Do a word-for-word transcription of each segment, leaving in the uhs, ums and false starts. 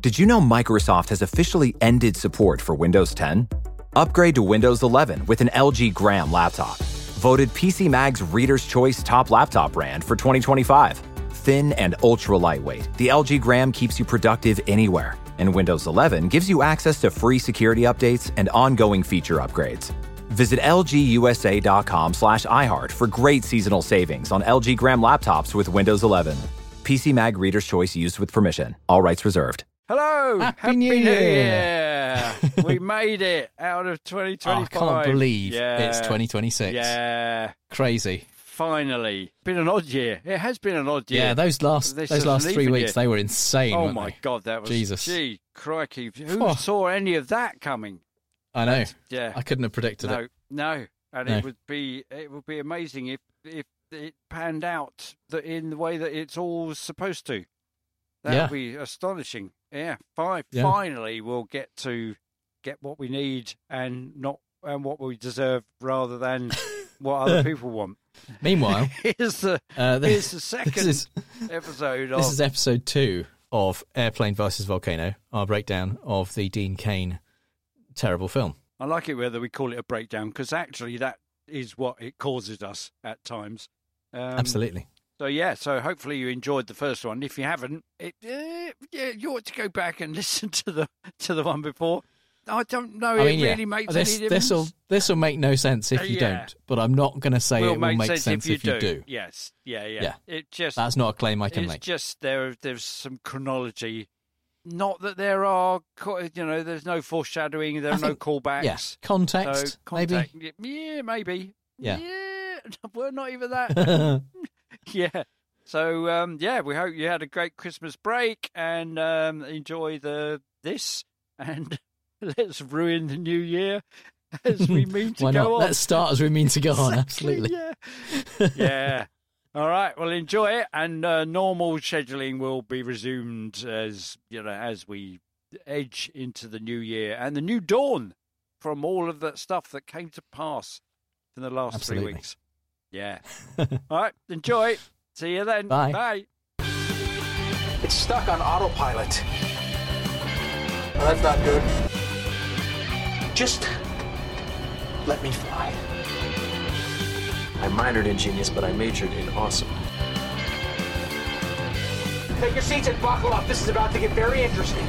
Did you know Microsoft has officially ended support for Windows ten? Upgrade to Windows eleven with an L G Gram laptop. Voted P C Mag's Reader's Choice Top Laptop Brand for twenty twenty-five. Thin and ultra lightweight, the L G Gram keeps you productive anywhere. And Windows eleven gives you access to free security updates and ongoing feature upgrades. Visit lgusa.com slash iHeart for great seasonal savings on L G Gram laptops with Windows eleven. P C Mag Reader's Choice used with permission. All rights reserved. Hello! Happy, Happy New New Year! Year! We made it out of twenty twenty-five. Oh, I can't believe yeah. it's twenty twenty-six. Yeah. Crazy. Finally. Been an odd year. It has been an odd year. Yeah, those last This those is last an three even weeks, year. they were insane, Oh, weren't my they? God, that was... Jesus. Gee, crikey. Who Oh. saw any of that coming? I know. Yeah. I couldn't have predicted no, it. no. And No. it would be it would be amazing if, if it panned out that in the way that it's all supposed to. That Yeah. would be astonishing. Yeah, fi- Yeah. finally we'll get to get what we need and not and what we deserve rather than what other people want. Meanwhile, Here's the uh, here's this, the second this is episode of this is episode two of Airplane versus Volcano, our breakdown of the Dean Cain terrible film. I like it whether we call it a breakdown because actually that is what it causes us at times. Um, Absolutely. So yeah, so hopefully you enjoyed the first one. If you haven't, it, uh, yeah, you ought to go back and listen to the to the one before. I don't know. I mean, it yeah, really makes this any difference. this will this will make no sense if you Uh, yeah. don't. But I'm not going to say will it will make sense, sense if, you, if you do. do. Yes, yeah, yeah. Yeah. It just That's not a claim I can it's make. just there. There's some chronology. Not that there are, co- you know, there's no foreshadowing. There I are no think- callbacks. Yeah, context, So contact, maybe. Yeah, maybe. Yeah. Yeah. Well, not even that. Yeah. So um, yeah, we hope you had a great Christmas break and um, enjoy the this and let's ruin the new year as we mean to Why go not? on. Let's start as we mean to go on. Exactly, Absolutely. Yeah. Yeah. All right. Well, enjoy it, and uh, normal scheduling will be resumed as you know as we edge into the new year and the new dawn from all of that stuff that came to pass in the last Absolutely. three weeks. Yeah. All right. Enjoy. See you then. Bye. Bye. It's stuck on autopilot. Well, that's not good. Just let me fly. I minored in genius, but I majored in awesome. Take your seats and buckle up. This is about to get very interesting.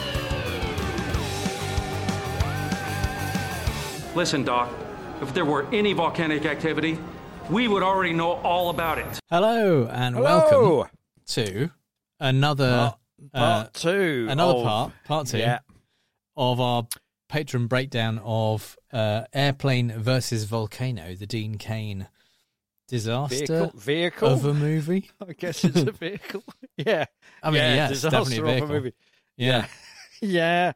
Listen, Doc, if there were any volcanic activity, we would already know all about it. Hello and Hello. welcome to another Part, part uh, two. another of- part, part two Yeah. of our patron breakdown of uh, Airplane versus Volcano, the Dean Cain disaster Vehicle. Vehicle. of a movie. I guess it's a vehicle. Yeah. I mean, yeah, it's disaster definitely a of vehicle. movie. Yeah, Yeah.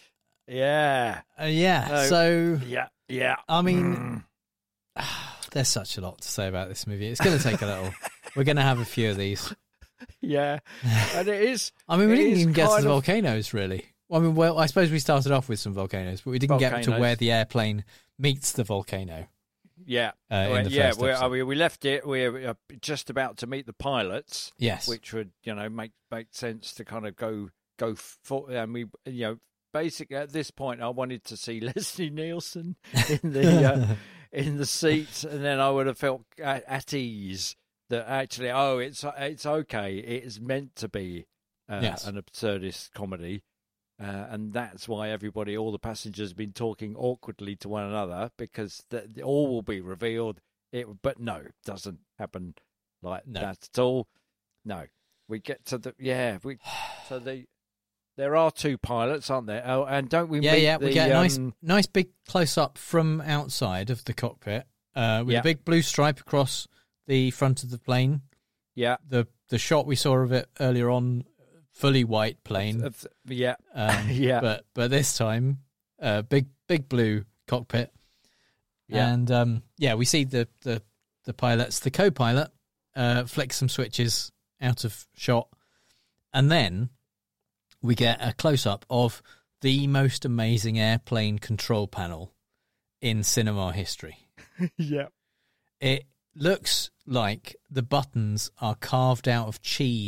Yeah. uh, yeah. No. So, Yeah. Yeah. I mean, there's such a lot to say about this movie. It's going to take a little. We're going to have a few of these. Yeah. And it is. I mean, we it didn't is even get to kind the of- volcanoes, really. Well, I mean, well, I suppose we started off with some volcanoes, but we didn't get to Volcanoes. where the airplane meets the volcano. Yeah. Uh, in Well, the yeah. first We're, I episode. mean, we left it. We're uh, just about to meet the pilots, Yes. which would, you know, make make sense to kind of go go for. And we, you know, basically at this point, I wanted to see Leslie Nielsen in the uh, in the seat, and then I would have felt at, at ease that actually, oh, it's it's okay. It is meant to be uh, Yes. an absurdist comedy. Uh, and that's why everybody, all the passengers, have been talking awkwardly to one another because the, all will be revealed. It, but no, it doesn't happen like No. that at all. No, we get to the yeah. We so the there are two pilots, aren't there? Oh, and don't we? Yeah, meet yeah. the, We get a nice, um, nice big close up from outside of the cockpit uh, with Yeah. a big blue stripe across the front of the plane. yeah, The the shot we saw of it earlier on, fully white plane. of- yeah, Um, yeah. But but this time, uh, big big blue cockpit. Yeah. And um, yeah, we see the the the pilots, the co-pilot, uh, flick some switches out of shot, and then we get a close up of the most amazing airplane control panel in cinema history. yeah, It looks like the buttons are carved out of cheese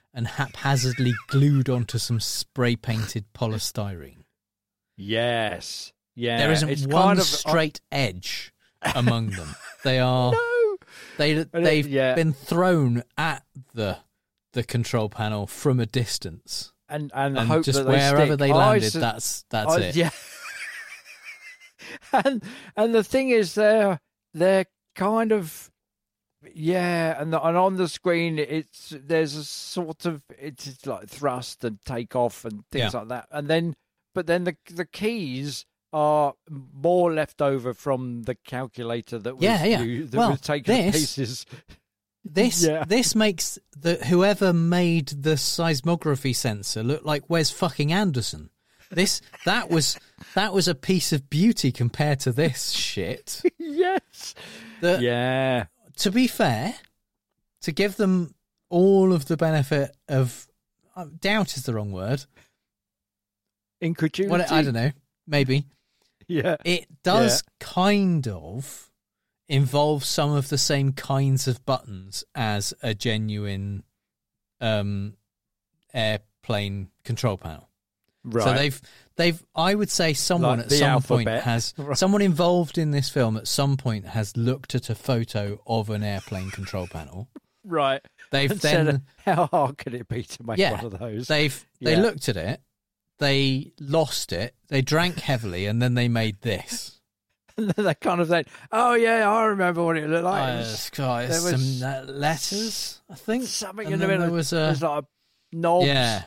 and haphazardly glued onto some spray painted polystyrene. Yes. Yeah. There isn't it's one kind of, straight edge among them. They are. No. They it- they've yeah. been thrown at the the control panel from a distance, And and, and hope just that they wherever stick. they I landed, su- that's that's I- it. Yeah. and and the thing is, they're they're kind of yeah, and the, and on the screen, it's there's a sort of it's like thrust and take off and things Yeah. like that, and then but then the the keys are more left over from the calculator that was Yeah, yeah. used- that Well, was taken to this- pieces. This Yeah. this makes the whoever made the seismography sensor look like Wes fucking Anderson. This that was that was a piece of beauty compared to this shit. Yes. The, Yeah. To be fair, to give them all of the benefit of uh, doubt is the wrong word. Incredulity. What I don't know, maybe Yeah. it does kind of involve some of the same kinds of buttons as a genuine um, airplane control panel. Right. So they've they've I would say someone Like at the some alphabet. point has Right. someone involved in this film at some point has looked at a photo of an airplane control panel. Right. They've And then said, how hard could it be to make yeah, one of those? they've they Yeah. looked at it, they lost it, they drank heavily, and then they made this. And then they kind of said, oh, yeah, I remember what it looked like. Uh, It was it's got there some was uh, letters, I think. something and in the then middle. there was There a was like a knobs. yeah,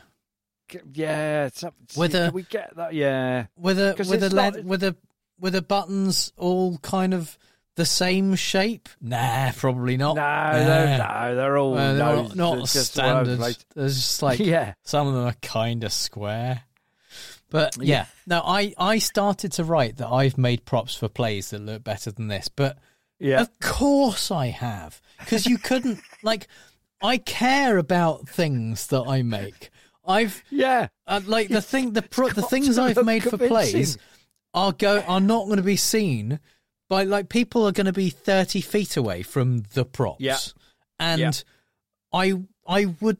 Yeah. Some, With can a- we get that? Yeah. with a 'Cause with a it's lead, not- with a with the buttons all kind of the same shape. Nah, probably not. No, Nah. they're, no, they're all Well, they're nose- not, not they're just all over the standard. place. There's just like Yeah. some of them are kind of square. But yeah, no, I, I started to write that I've made props for plays that look better than this. But Yeah. of course I have, because you couldn't like. I care about things that I make. I've Yeah. uh, like the thing the pro, the got things to I've look made for convincing. plays are go are not going to be seen by like people are going to be thirty feet away from the props. Yeah. And Yeah. I I would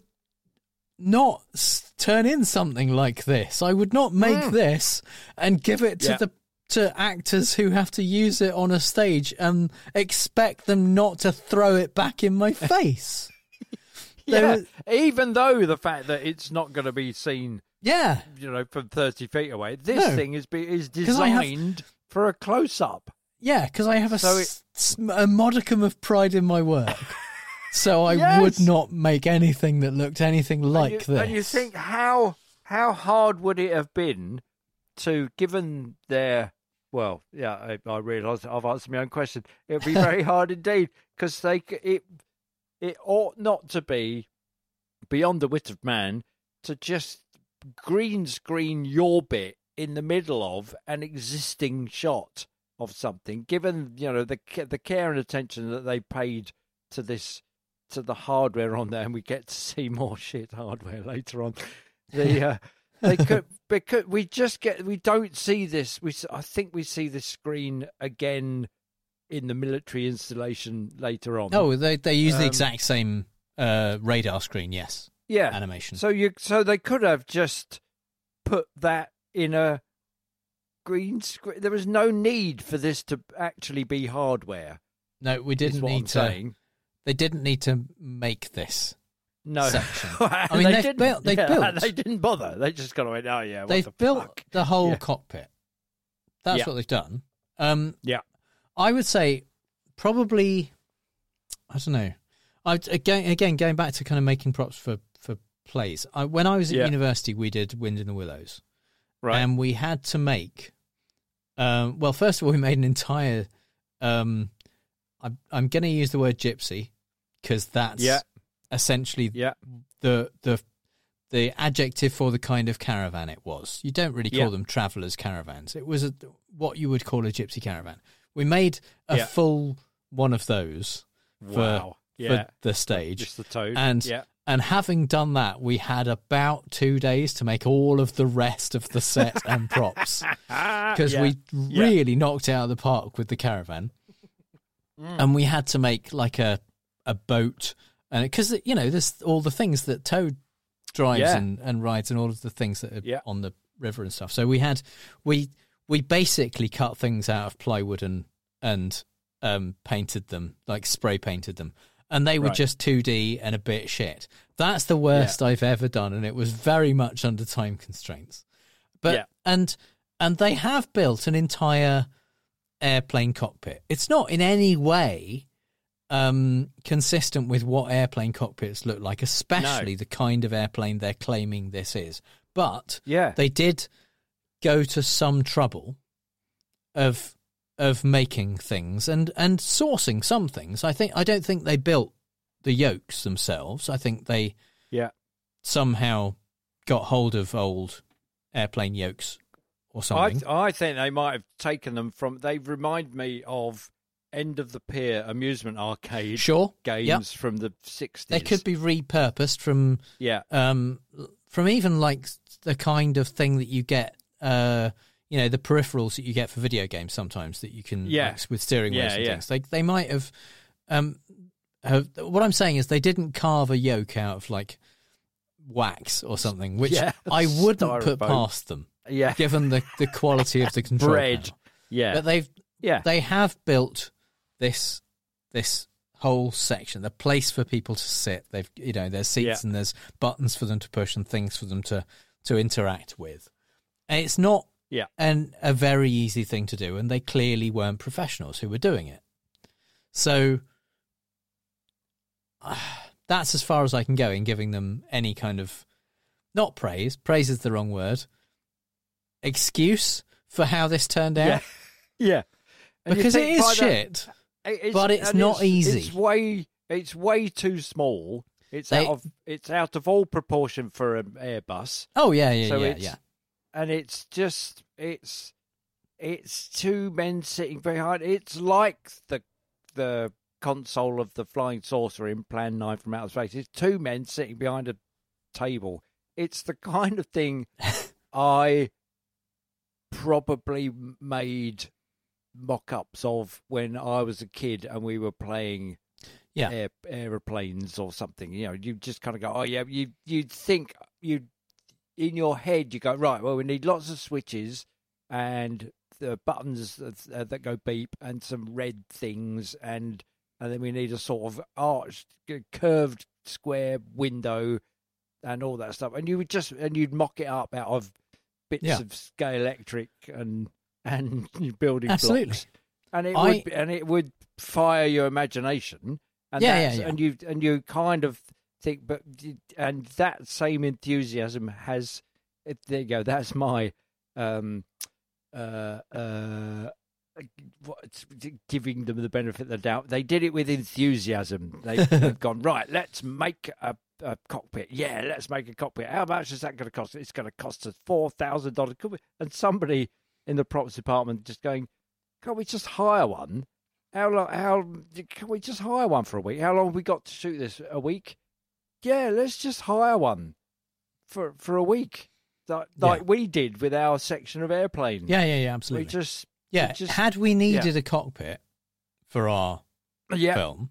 not s- turn in something like this. I would not make Mm. this and give it to Yeah. the to actors who have to use it on a stage and expect them not to throw it back in my face. Yeah. There- Even though the fact that it's not going to be seen, Yeah. you know, from thirty feet away, this No. thing is be, is 'Cause I have- designed for a close up. Yeah, because I have a, So s- s- a modicum of pride in my work. So I Yes. would not make anything that looked anything like and you, this. And you think how how hard would it have been to, given their, well, yeah, I, I realise I've answered my own question. It would be very hard indeed, because they c- it it ought not to be beyond the wit of man to just green screen your bit in the middle of an existing shot of something, given, you know, the ca- the care and attention that they paid to this, to the hardware on there, and we get to see more shit hardware later on. The uh, they could because we just get we don't see this. We s- I think we see this screen again in the military installation later on. Oh, they they use the Um, exact same uh, radar screen. Yes, yeah, animation. So you so they could have just put that in a green screen. There was no need for this to actually be hardware. no, we Is didn't what I'm need to. saying. They didn't need to make this. No, section. I mean, they've built- they've built- They didn't bother. They just kind of went, oh yeah, what They've the built fuck? the whole Yeah. cockpit. That's Yeah. what they've done. Um, Yeah. I would say probably. I don't know. I again again going back to kind of making props for for plays. I, when I was at Yeah. university, we did Wind in the Willows, Right. and we had to make. Um, well, first of all, we made an entire. Um, I'm I'm going to use the word gypsy because that's Yeah. essentially yeah. the the the adjective for the kind of caravan it was. You don't really call Yeah. them travellers' caravans. It was a, what you would call a gypsy caravan. We made a Yeah. full one of those for, Wow. for Yeah. the stage. Just the toad. And yeah. and having done that, we had about two days to make all of the rest of the set and props because Yeah. we Yeah. really knocked it out of the park with the caravan. Mm. And we had to make like a a boat, and because you know there's all the things that Toad drives Yeah. and, and rides and all of the things that are Yeah. on the river and stuff. So we had we we basically cut things out of plywood and and um, painted them, like spray painted them, and they were Right. just two D and a bit shit. That's the worst Yeah. I've ever done, and it was very much under time constraints. But Yeah. and and they have built an entire airplane cockpit. It's not in any way um, consistent with what airplane cockpits look like, especially No. the kind of airplane they're claiming this is. But Yeah. they did go to some trouble of of making things and, and sourcing some things. I think I don't think they built the yokes themselves. I think they Yeah. somehow got hold of old airplane yokes or I something. I think they might have taken them from. They remind me of End of the Pier amusement arcade Sure, games yep. from the sixties. They could be repurposed from Yeah. um from even like the kind of thing that you get, uh, you know, the peripherals that you get for video games sometimes that you can, Yeah. like, with steering wheels Yeah, and yeah. things. They they might have, um, have. What I'm saying is they didn't carve a yoke out of like wax or something, which Yeah, I wouldn't put styrofoam. past them, Yeah. given the, the quality of the control Bread. panel. Yeah. But they've yeah. they have built this this whole section, the place for people to sit. They've you know there's seats Yeah. and there's buttons for them to push and things for them to to interact with. And it's not Yeah. an a very easy thing to do, and they clearly weren't professionals who were doing it. So uh, that's as far as I can go in giving them any kind of, not praise, praise is the wrong word, excuse for how this turned out. Yeah. Yeah. And you Because it think by is that- shit. It- But it's and not easy. It's way, it's way too small. It's They- out of, it's out of all proportion for an Airbus. Oh, yeah, yeah, so yeah, it's, yeah. and it's just, it's, it's two men sitting behind. It's like the, the console of the Flying Saucer in Plan Nine from Outer Space. It's two men sitting behind a table. It's the kind of thing I probably made mock-ups of when I was a kid and we were playing Yeah. air, aeroplanes or something. You know, you just kind of go, oh yeah, you you'd think you in your head you go, right, well we need lots of switches and the buttons that, uh, that go beep and some red things and and then we need a sort of arched, curved square window and all that stuff. And you would just and you'd mock it up out of bits Yeah. of scale electric and and building Absolutely. blocks. And it I- would be, and it would fire your imagination. And Yeah, that's, yeah, yeah. and you and you kind of think, but and that same enthusiasm has. It, there you go. That's my um, uh, uh, what, giving them the benefit of the doubt. They did it with enthusiasm. They, they've gone right. Let's make a, a cockpit. Yeah, let's make a cockpit. How much is that going to cost? It's going to cost us four thousand dollars. And somebody in the props department just going, can't we just hire one? How long? How can we just hire one for a week? How long have we got to shoot this? A week? Yeah, let's just hire one for for a week, like, like Yeah. we did with our section of airplane. Yeah, yeah, yeah, we absolutely. just yeah, we just had we needed a cockpit for our yeah film,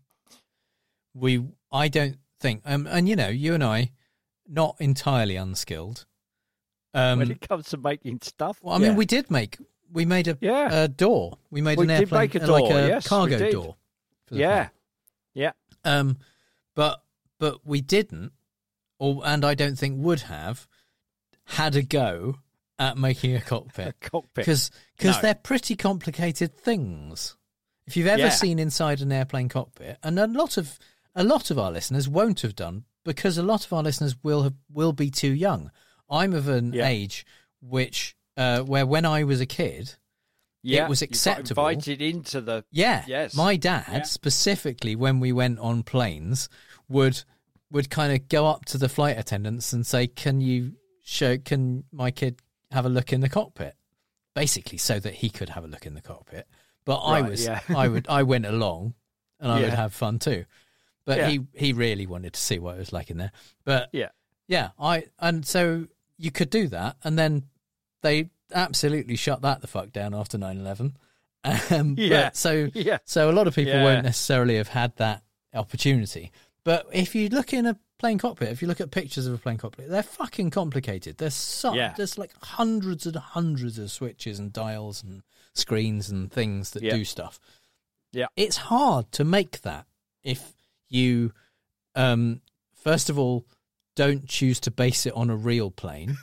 we I don't think, um, and you know, you and I, not entirely unskilled. Um, when it comes to making stuff. well, I mean, yeah. we did make, we made a, Yeah. a door. We made We an did airplane, make a uh, like door, a yes, we cargo did. door. For the yeah plane. yeah Um, but but we didn't, or and I don't think would have had a go at making a cockpit cockpit because No. they're pretty complicated things. If you've ever Yeah. seen inside an airplane cockpit, and a lot of a lot of our listeners won't have done because a lot of our listeners will have will be too young. I'm of an Yeah. age which uh, where when I was a kid, yeah. was You got acceptable. invited into the yeah, Yes. my dad Yeah. specifically when we went on planes would would kind of go up to the flight attendants and say, "Can you show? Can my kid have a look in the cockpit?" Basically, so that he could have a look in the cockpit. But I Right, was, yeah. I would, I went along, and I would Yeah. have fun too. But Yeah. he he really wanted to see what it was like in there. But yeah yeah, I and so you could do that, and then they absolutely shut that the fuck down after nine eleven. Um, Yeah. but so yeah so a lot of people Yeah. won't necessarily have had that opportunity. But if you look in a plane cockpit, if you look at pictures of a plane cockpit, they're fucking complicated. There's so, Yeah. there's like hundreds and hundreds of switches and dials and screens and things that Yeah. do stuff. Yeah. It's hard to make that if you, um, first of all, don't choose to base it on a real plane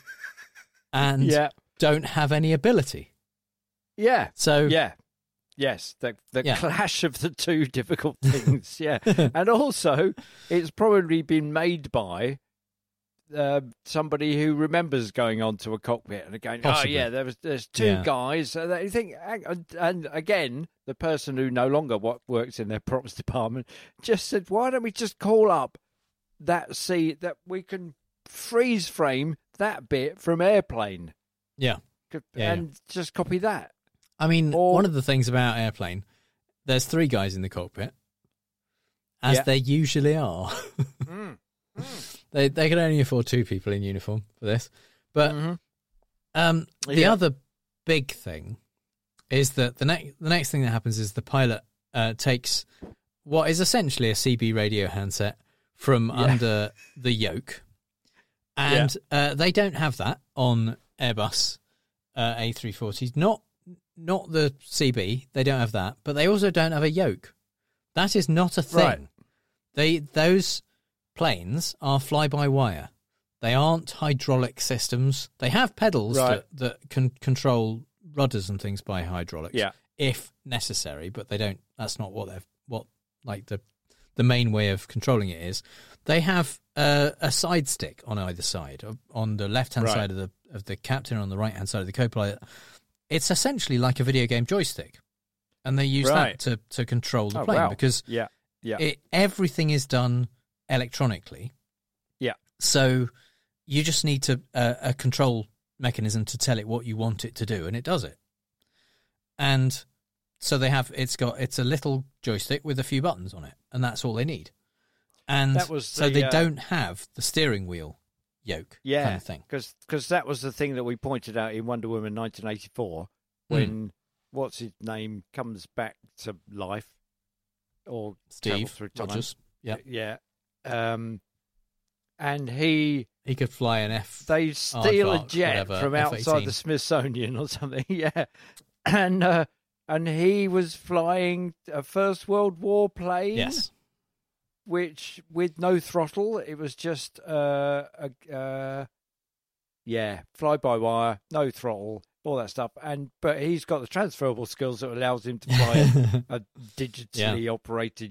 and Yeah. don't have any ability. Yeah. So Yeah. Yes, the the Yeah. clash of the two difficult things. Yeah, and also it's probably been made by uh, somebody who remembers going onto a cockpit and going, Possibly. "Oh yeah, there was there's two Yeah. guys." And you think, and, and again, the person who no longer what works in their props department just said, "Why don't we just call up that seat that we can freeze frame that bit from Airplane yeah. Yeah, and just copy that." I mean, Or- one of the things about Airplane, there's three guys in the cockpit, as Yeah. there usually are. Mm. They they can only afford two people in uniform for this. But Mhm. um, the Yeah. other big thing is that the next the next thing that happens is the pilot uh, takes what is essentially a C B radio handset from Yeah. under the yoke, and uh, they don't have that on Airbus uh, A three forties. Not not the C B. They don't have that, but they also don't have a yoke. That is not a thing. Right. They those planes are fly-by-wire. They aren't hydraulic systems. They have pedals Right. that, that can control rudders and things by hydraulics, Yeah. if necessary. But they don't. That's not what they've what like the the main way of controlling it is. They have uh, a side stick on either side. On the left hand Right. side of the of the captain, on the right hand side of the co-pilot. It's essentially like a video game joystick, and they use Right. that to to control the Oh, plane wow. because Yeah. Yeah. it, everything is done electronically. Yeah. So you just need to uh, a control mechanism to tell it what you want it to do, and it does it. And so they have it's got it's a little joystick with a few buttons on it, and that's all they need. And That was so the, they uh, don't have the steering wheel yoke Yeah, kind of thing. because that was the thing that we pointed out in Wonder Woman nineteen eighty-four when what's his name comes back to life or travels Steve through time. Rogers. Yeah, Yeah, um, and he he could fly an F. they steal a Aardvark, jet whatever, from F outside eighteen. the Smithsonian or something. Yeah, and uh, and he was flying a First World War plane. Yes. Which with no throttle, it was just uh, a uh, yeah, fly by wire, no throttle, all that stuff. And but he's got the transferable skills that allows him to fly a, a digitally operated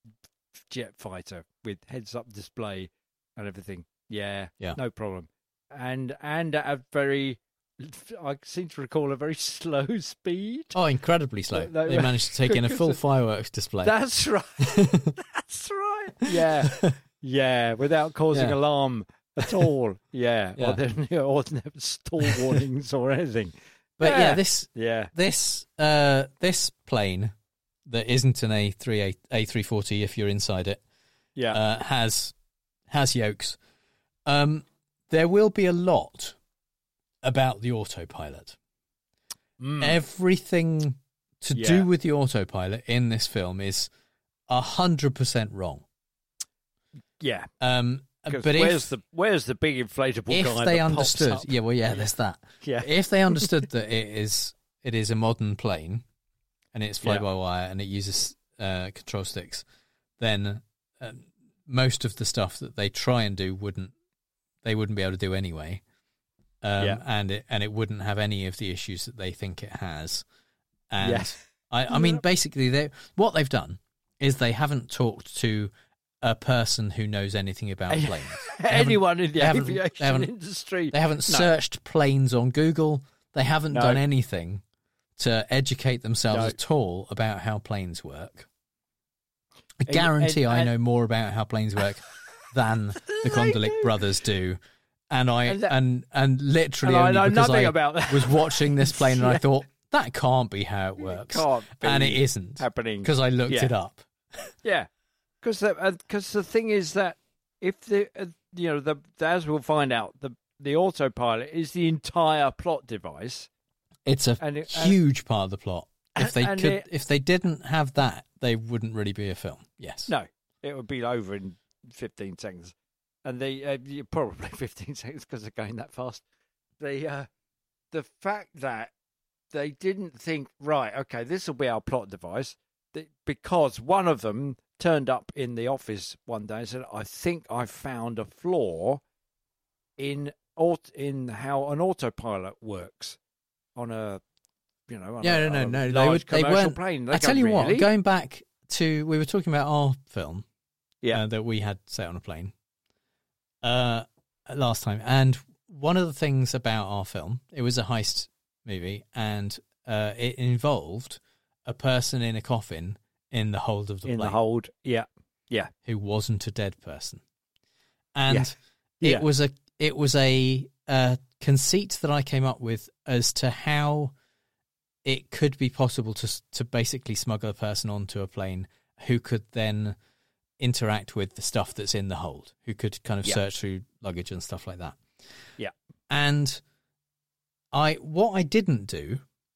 jet fighter with heads up display and everything. Yeah, Yeah. no problem. And and at a very, I seem to recall a very slow speed. Oh, incredibly slow. No, no, They managed to take in a full fireworks display. That's right. That's right. Yeah, yeah, without causing Yeah. alarm at all. Yeah, Yeah. or then or never stall warnings or anything. But yeah, Yeah. this Yeah, this uh, this plane that isn't an A three A three forty if you're inside it yeah, uh, has has yokes. Um, there will be a lot about the autopilot. Mm. Everything to Yeah. do with the autopilot in this film is a hundred percent wrong. yeah. Um, 'Cause but where's if the where's the big inflatable if guy they that pops understood, up? yeah, well, yeah, there's that. Yeah, If they understood that it is it is a modern plane and it's fly Yeah. by wire and it uses uh, control sticks, then uh, most of the stuff that they try and do wouldn't they wouldn't be able to do anyway. Um, Yeah. and it and it wouldn't have any of the issues that they think it has. And Yeah. I, I mean, basically, they what they've done is they haven't talked to a person who knows anything about planes. They haven't- anyone in the they haven't- they aviation haven't- industry. They haven't No. searched planes on Google. They haven't No. done anything to educate themselves No. at all about how planes work. I And- guarantee and- I and- know more about how planes work than the Kondelik brothers do. And I And that- and and literally And I only know because nothing I about that. was watching this plane and I Yeah. thought that can't be how it works, Can't be and it isn't happening because I looked Yeah. it up. Yeah, because because the thing is that if the uh, you know the as we'll find out the the autopilot is the entire plot device. It's a And it- and- huge part of the plot. If they and could, it- if they didn't have that, they wouldn't really be a film. Yes. No, it would be over in fifteen seconds. and the uh, you- probably fifteen seconds because they're going that fast. The uh, the fact that they didn't think, right, okay, this will be our plot device, that- because one of them turned up in the office one day and said, I think I found a flaw in aut- in how an autopilot works on a, you know, on Yeah, a, no, on no, a no. They, large would, they commercial weren't. plane. They I go, tell you what, "Really?" going back to, we were talking about our film Yeah. uh, that we had set on a plane uh, last time. And one of the things about our film, it was a heist movie, and uh, it involved a person in a coffin in the hold of the in plane the hold, yeah, yeah, who wasn't a dead person. And Yeah. it Yeah. was a it was a, a conceit that I came up with as to how it could be possible to to basically smuggle a person onto a plane who could then interact with the stuff that's in the hold, who could kind of Yeah. search through luggage and stuff like that. Yeah. And I what I didn't do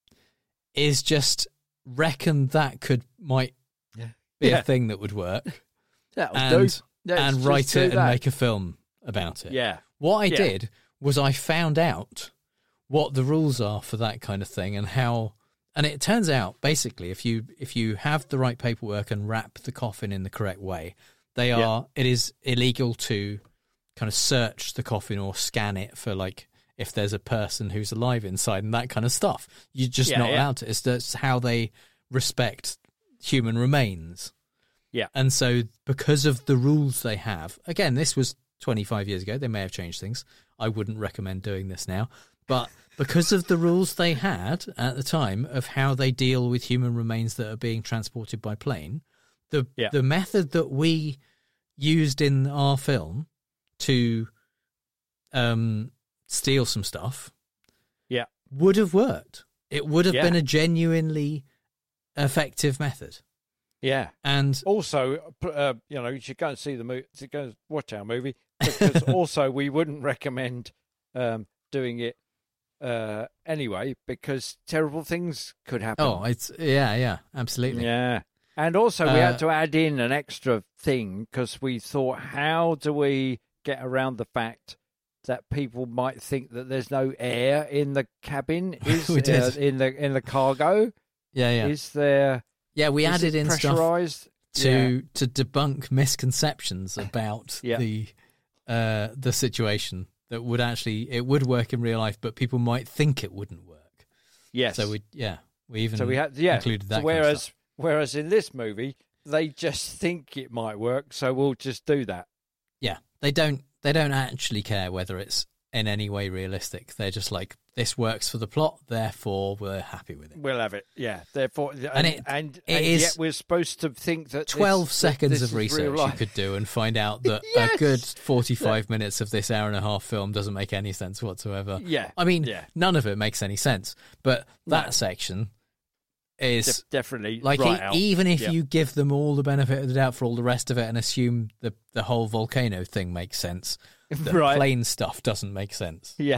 is just reckon that could might Yeah. be Yeah. a thing that would work that was and dope. Let's and just write do it and that. make a film about it. Yeah, What I Yeah. did was I found out what the rules are for that kind of thing and how, and it turns out basically if you if you have the right paperwork and wrap the coffin in the correct way, they Yeah. are it is illegal to kind of search the coffin or scan it for like if there's a person who's alive inside and that kind of stuff. You're just Yeah, not yeah. allowed to. It's that's how they respect human remains. Yeah. And so because of the rules they have, again, this was twenty-five years ago, they may have changed things. I wouldn't recommend doing this now. But because of the rules they had at the time of how they deal with human remains that are being transported by plane, the Yeah. the method that we used in our film to um, steal some stuff yeah, would have worked. It would have Yeah. been a genuinely effective method. yeah. And Also, uh, you know, you should go and see the movie. Go and watch our movie because also we wouldn't recommend um, doing it uh, anyway because terrible things could happen. oh, it's yeah, yeah, absolutely. Yeah. And also, we Uh, had to add in an extra thing because we thought, how do we get around the fact that people might think that there's no air in the cabin? Is We did. Uh, in the in the cargo? Yeah, yeah, Is there? yeah. We is added it in stuff pressurized to to debunk misconceptions about Yeah. the uh, the situation that would actually it would work in real life, but people might think it wouldn't work. Yes. So we yeah we even So we had yeah. included that. So kind of whereas stuff. whereas in this movie they just think it might work, so we'll just do that. Yeah, they don't they don't actually care whether it's in any way realistic. They're just like, this works for the plot, therefore we're happy with it. We'll have it. Yeah. Therefore, and And it- and, it and is yet we're supposed to think that Twelve this, that seconds this of is real research you life. could do and find out that Yes! a good forty-five minutes of this hour and a half film doesn't make any sense whatsoever. Yeah. I mean, Yeah. none of it makes any sense, but that No. section is Def- definitely like right e- out. even if Yeah. you give them all the benefit of the doubt for all the rest of it and assume the the whole volcano thing makes sense, the Right. plane stuff doesn't make sense. Yeah.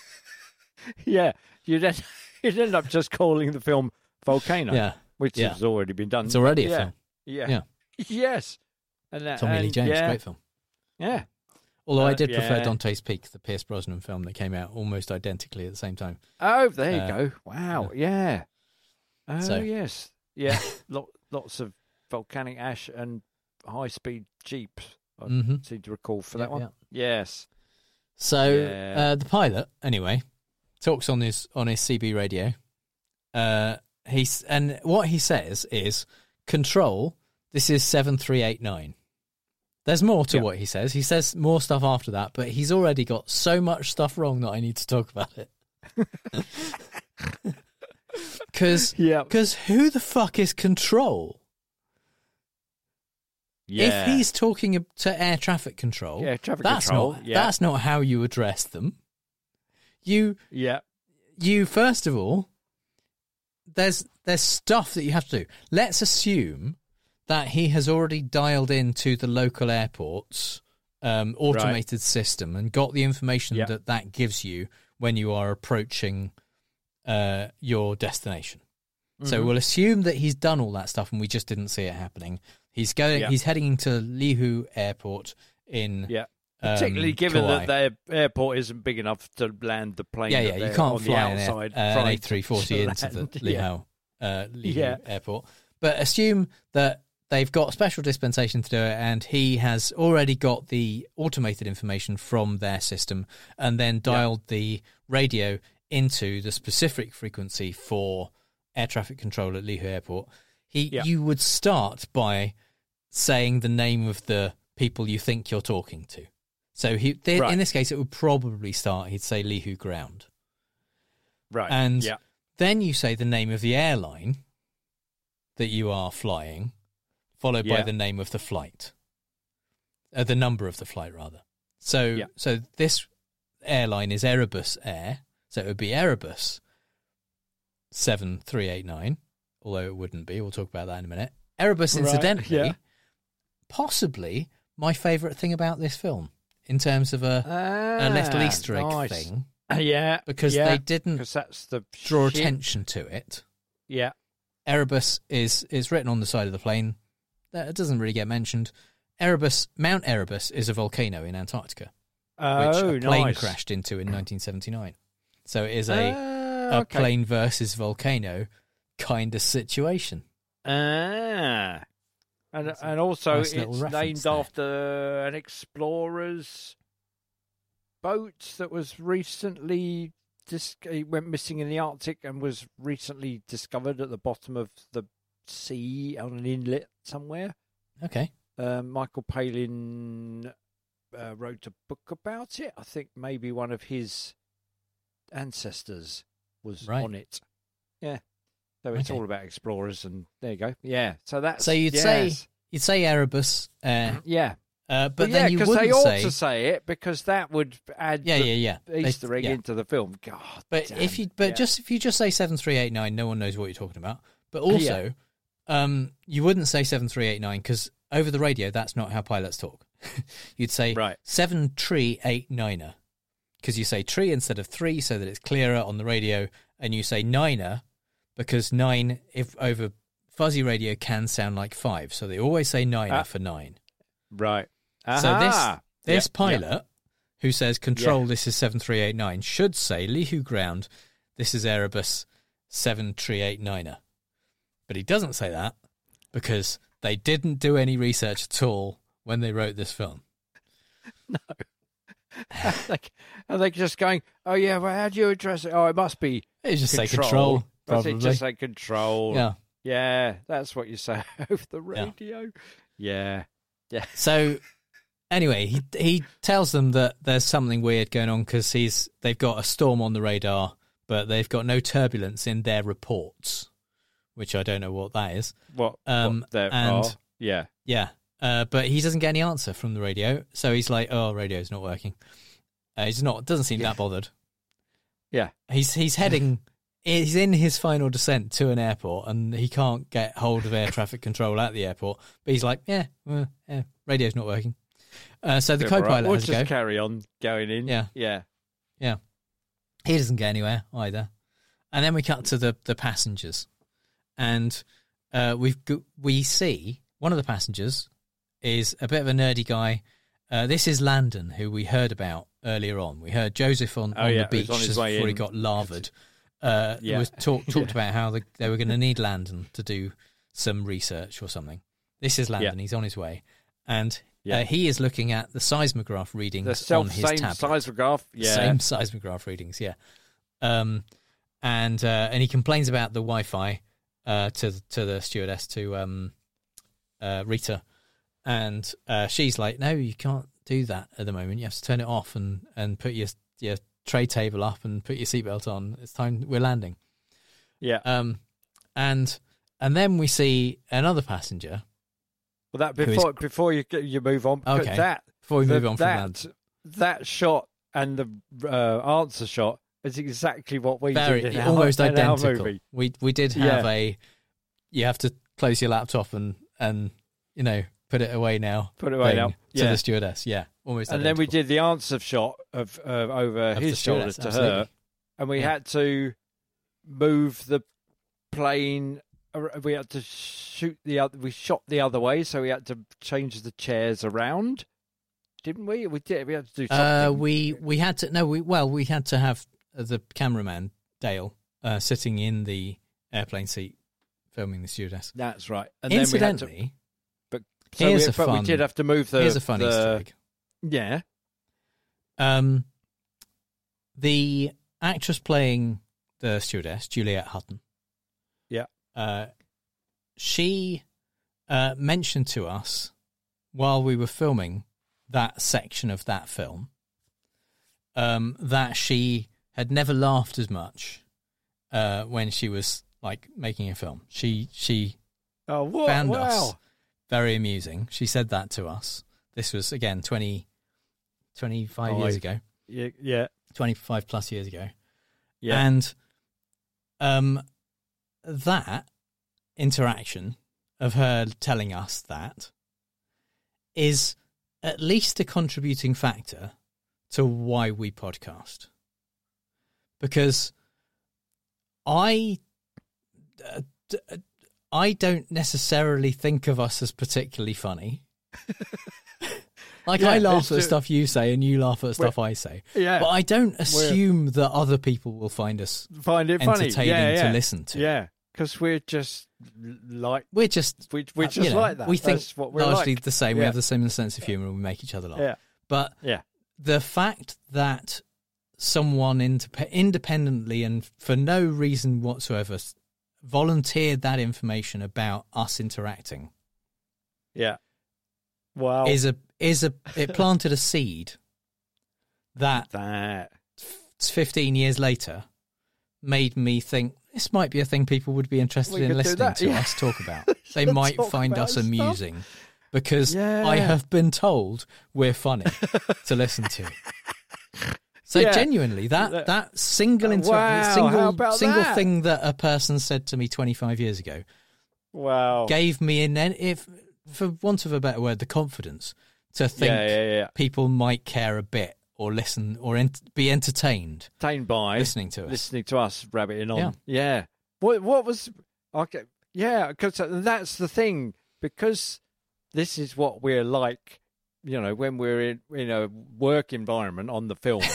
yeah. You'd end, you'd end up just calling the film Volcano, Yeah, which Yeah. has already been done. it's already a yeah. film. Yeah. Yeah. Yes. And that, Tommy Lee and Jones, yeah, great film. Yeah. Although I Uh, did prefer yeah. Dante's Peak, the Pierce Brosnan film that came out almost identically at the same time. Oh, there you Uh, go. Wow. Yeah. Oh, So- yes. Yeah. Lot, lots of volcanic ash and high-speed jeeps. I hmm seem to recall for Yeah, that one. yeah. Yes. So Yeah. uh, the pilot, anyway, talks on his on his C B radio. Uh, he's and what he says is, "Control, this is seven three eight nine." There's more to Yeah. what he says. He says more stuff after that, but he's already got so much stuff wrong that I need to talk about it. Because Yeah. who the fuck is Control? Yeah. If he's talking to air traffic control, Yeah, traffic that's control, not yeah. that's not how you address them. You Yeah. you first of all, there's there's stuff that you have to do. Let's assume that he has already dialed into the local airport's um, automated system and got the information Yeah. that that gives you when you are approaching uh, your destination. So Mhm. we'll assume that he's done all that stuff and we just didn't see it happening. He's going. Yeah. He's heading to Lihu Airport in Yeah. Particularly um, given Kauai. that their airport isn't big enough to land the plane. Yeah, that yeah, you they're can't on fly the an, air, outside uh, an trying A three forty to into the land. Lee Yeah. Hau, uh, Lee Hau Yeah. airport. But assume that they've got special dispensation to do it, and he has already got the automated information from their system and then dialed yeah. the radio into the specific frequency for air traffic control at Lee Hau Airport. He, yeah. You would start by saying the name of the people you think you're talking to. So he, they, right. in this case, it would probably start, he'd say Lee Hau Ground. Right. And yeah. then you say the name of the airline that you are flying, followed yeah. by the name of the flight. Uh, the number of the flight, rather. So, yeah. so this airline is Erebus Air, so it would be Erebus seven three eight nine, although it wouldn't be. We'll talk about that in a minute. Erebus, right. incidentally, yeah. possibly my favourite thing about this film, in terms of a, ah, a little Easter egg nice. thing. Uh, yeah. Because yeah, they didn't that's the draw shit. attention to it. Yeah. Erebus is, is written on the side of the plane. That doesn't really get mentioned. Erebus, Mount Erebus is a volcano in Antarctica, oh, which a plane nice. crashed into in nineteen seventy-nine. So it is a, uh, a okay. plane versus volcano kind of situation. Ah. And, and also nice it's named there. after an explorer's boat that was recently dis- he went missing in the Arctic and was recently discovered at the bottom of the sea on an inlet somewhere. Okay. Um, Michael Palin uh, wrote a book about it. I think maybe one of his ancestors was right. on it. Yeah. So it's okay. all about explorers, and there you go. Yeah. So that's so you'd yes. say you'd say Erebus. Uh, yeah. Uh, but well, then yeah, you because wouldn't they ought say to say it because that would add yeah, the yeah, yeah. Easter they, egg yeah. into the film. God, but damn. if you but yeah. just if you just say seven three eight nine, no one knows what you're talking about. But also, yeah. um, you wouldn't say seven three eight nine because over the radio, that's not how pilots talk. You'd say right. seven tree eight niner because you say tree instead of three, so that it's clearer on the radio, and you say niner because nine if over fuzzy radio can sound like five, so they always say niner uh, for nine. Right. Aha. So this this yep, pilot yep. who says control yeah. this is seven three eight nine should say Lee Hau Ground this is Erebus seven three eight niner. But he doesn't say that because they didn't do any research at all when they wrote this film. No. like, are they just going, oh yeah, well how do you address it? Oh, it must be It just control. say control, probably. Must it just say control? Yeah. Yeah, that's what you say over the radio. Yeah. Yeah. So anyway, he he tells them that there's something weird going on because he's they've got a storm on the radar, but they've got no turbulence in their reports, which I don't know what that is. What? Um, what there and are? Yeah. Yeah. Uh, but he doesn't get any answer from the radio, so he's like, "Oh, radio's not working." Uh, he's not doesn't seem yeah. that bothered. Yeah. He's he's heading. He's in his final descent to an airport, and he can't get hold of air traffic control at the airport. But he's like, "Yeah, well, yeah radio's not working." Uh, so the yeah, co-pilot right. we'll has just to go. carry on going in. Yeah, yeah, yeah. He doesn't get anywhere either. And then we cut to the, the passengers, and uh, we've go- we see one of the passengers is a bit of a nerdy guy. Uh, this is Landon, who we heard about earlier on. We heard Joseph on, oh, on yeah, the beach on just before in. he got lavaed. Uh, yeah. was talk, talked yeah. about how the, they were going to need Landon to do some research or something. This is Landon. Yeah. He's on his way. And yeah. uh, he is looking at the seismograph readings the self, on his same tablet. seismograph. Yeah. Same seismograph readings, yeah. Um, and uh, and he complains about the Wi-Fi uh, to, to the stewardess, to um, uh, Rita. And uh, she's like, no, you can't do that at the moment. You have to turn it off and, and put your your tray table up and put your seatbelt on. It's time, we're landing. Yeah. Um, and and then we see another passenger. Well, that before is, before you you move on. Okay. That before we the, move on from that that, that shot and the uh, answer shot is exactly what we very did in almost our, in our identical. movie. We we did have Yeah. a. You have to close your laptop and and you know put it away now. Put it away thing now. to Yeah. the stewardess. Yeah, almost. And identical. then we did the answer shot of uh, over Of the his shoulder stewardess, to absolutely. her, and we Yeah. had to move the plane. We had to shoot the other. We shot the other way, so we had to change the chairs around didn't we? We did. We had to do something. Uh, we we had to no. We well, we had to have the cameraman Dale uh, sitting in the airplane seat filming the stewardess. That's right. And Incidentally, then we had to, but so here's we, a but fun. we did have to move the. here's a fun the, Easter egg. Yeah. Um, the actress playing the stewardess, Juliette Hutton. Yeah. Uh, she uh, mentioned to us while we were filming that section of that film um, that she had never laughed as much uh, when she was like making a film. She she Oh, what? found wow. us very amusing. She said that to us. This was again twenty, twenty-five Oh, years I- ago. Yeah. Yeah. twenty-five plus years ago. Yeah. And um, that interaction of her telling us that is at least a contributing factor to why we podcast. Because I, uh, d- uh, I don't necessarily think of us as particularly funny. Like, Yeah, I laugh it's at true. stuff you say and you laugh at stuff I say. Yeah. But I don't assume that other people will find us Find it funny. entertaining Yeah, yeah. to listen to. Yeah. Because we're just like We're just, we, we're uh, just you know, like that. We think That's what we're largely like. the same. We Yeah. have the same sense of humour and we make each other laugh. Yeah. But Yeah. the fact that someone indep- independently and for no reason whatsoever s- volunteered that information about us interacting Yeah. Wow. is a is a it planted a seed that that? fifteen years later made me think this might be a thing people would be interested We in could do listening that, to yeah. us talk about. They might Talk find about us stuff. amusing because Yeah. I have been told we're funny to listen to. So Yeah. genuinely, that that single inter- Wow, how single about single that? thing that a person said to me twenty-five years ago Wow. gave me, an, if for want of a better word, the confidence to think Yeah, yeah, yeah. people might care a bit or listen or ent- be entertained Entertained by listening to us. listening to us rabbiting on. Yeah. Yeah. What what was okay? Yeah, because that's the thing. Because this is what we're like, you know, when we're in in a work environment on the film,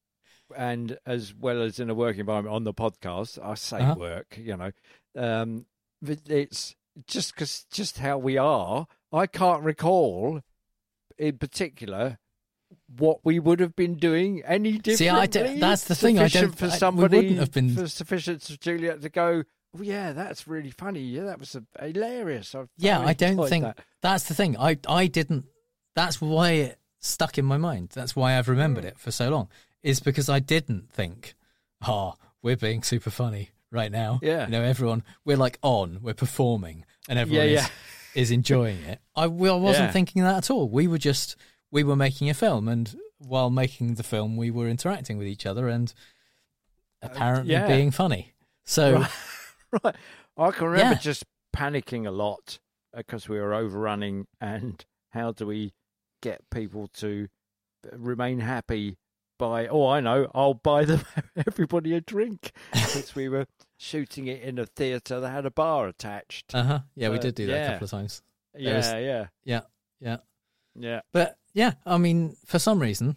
and as well as in a work environment on the podcast. I say Uh-huh. work, you know, um, but it's just because just how we are. I can't recall, in particular, what we would have been doing any differently. See, I don't- that's the thing, I Sufficient don't- for I- we somebody wouldn't have been- for sufficient for Juliet to go. Oh, yeah, that's really funny. Yeah, that was a, hilarious. I Yeah, thoroughly I don't enjoyed think that. that's the thing. I I didn't. That's why it stuck in my mind. That's why I've remembered it for so long. Is because I didn't think, oh, we're being super funny right now. Yeah. You know, everyone we're like on, we're performing, and everyone Yeah, is is enjoying it. I, well, I wasn't Yeah. thinking that at all. We were just we were making a film, and while making the film, we were interacting with each other and apparently yeah. being funny. So. Right. Right. I can remember Yeah. just panicking a lot because we were overrunning, and how do we get people to remain happy by, oh, I know, I'll buy them everybody a drink, because we were shooting it in a theatre that had a bar attached. Uh huh. Yeah, we Uh, did do that a yeah. couple of times. yeah, was- yeah, Yeah, yeah. yeah. But yeah, I mean, for some reason,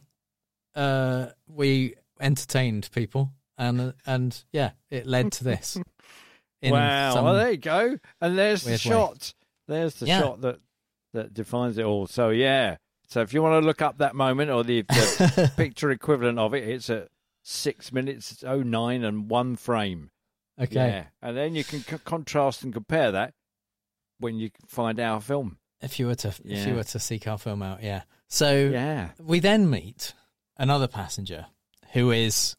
uh, we entertained people, and and yeah, it led to this. in Wow. some- Well, there you go. And there's the weird way. shot. There's the Yeah. shot that, that defines it all. So, yeah. So if you want to look up that moment, or the, the picture equivalent of it, it's at six minutes oh nine and one frame. okay. Yeah. And then you can c- contrast and compare that when you find our film. If you were to if Yeah. you were to seek our film out, yeah. So Yeah. we then meet another passenger who is,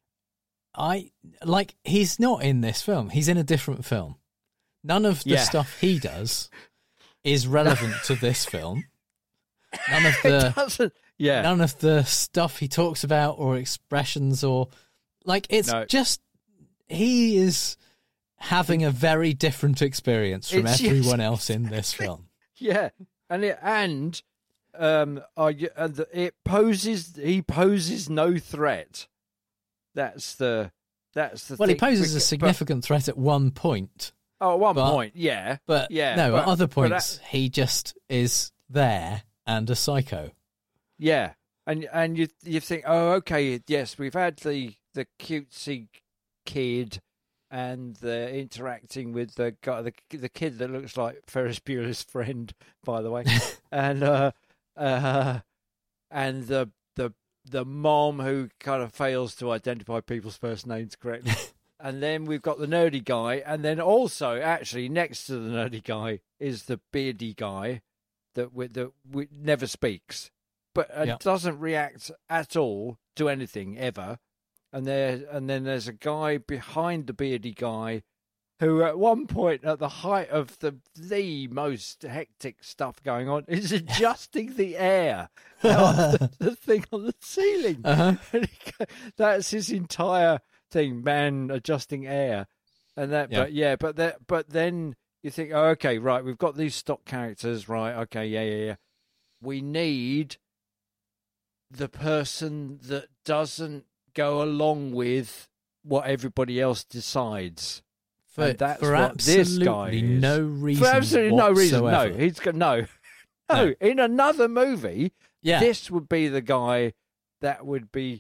I like. He's not in this film. He's in a different film. None of the Yeah. stuff he does is relevant to this film. None of the Doesn't, yeah. none of the stuff he talks about or expressions or like it's No. just he is having a very different experience from It's- everyone else in this film. Yeah, and it and um, I and the- it poses. He poses no threat. That's the that's the. Well, he thing, poses a because- significant threat at one point, But, oh, at one but- point, yeah, but yeah. no, but- at other but points he just is there and a psycho. Yeah, and and you you think, oh, okay, yes, we've had the the cutesy kid, and the interacting with the guy, the the kid that looks like Ferris Bueller's friend, by the way, and uh, uh, and the the the mom who kind of fails to identify people's first names correctly. And then we've got the nerdy guy, and then also, actually, next to the nerdy guy is the beardy guy that we, that we never speaks, but uh, Yeah. doesn't react at all to anything ever. And there, and then there's a guy behind the beardy guy, who at one point, at the height of the the most hectic stuff going on, is adjusting the air of the, the thing on the ceiling. Uh-huh. And he go- that's his entire thing, man adjusting air, and that. Yeah. But yeah, but that, but then you think, oh, okay, right, we've got these stock characters, right? Okay, yeah, yeah, yeah. We need the person that doesn't go along with what everybody else decides. For, And that's for what this guy absolutely is. no reason. For absolutely no reason. No, whatsoever. he's got no. No, No. in another movie, Yeah. this would be the guy that would be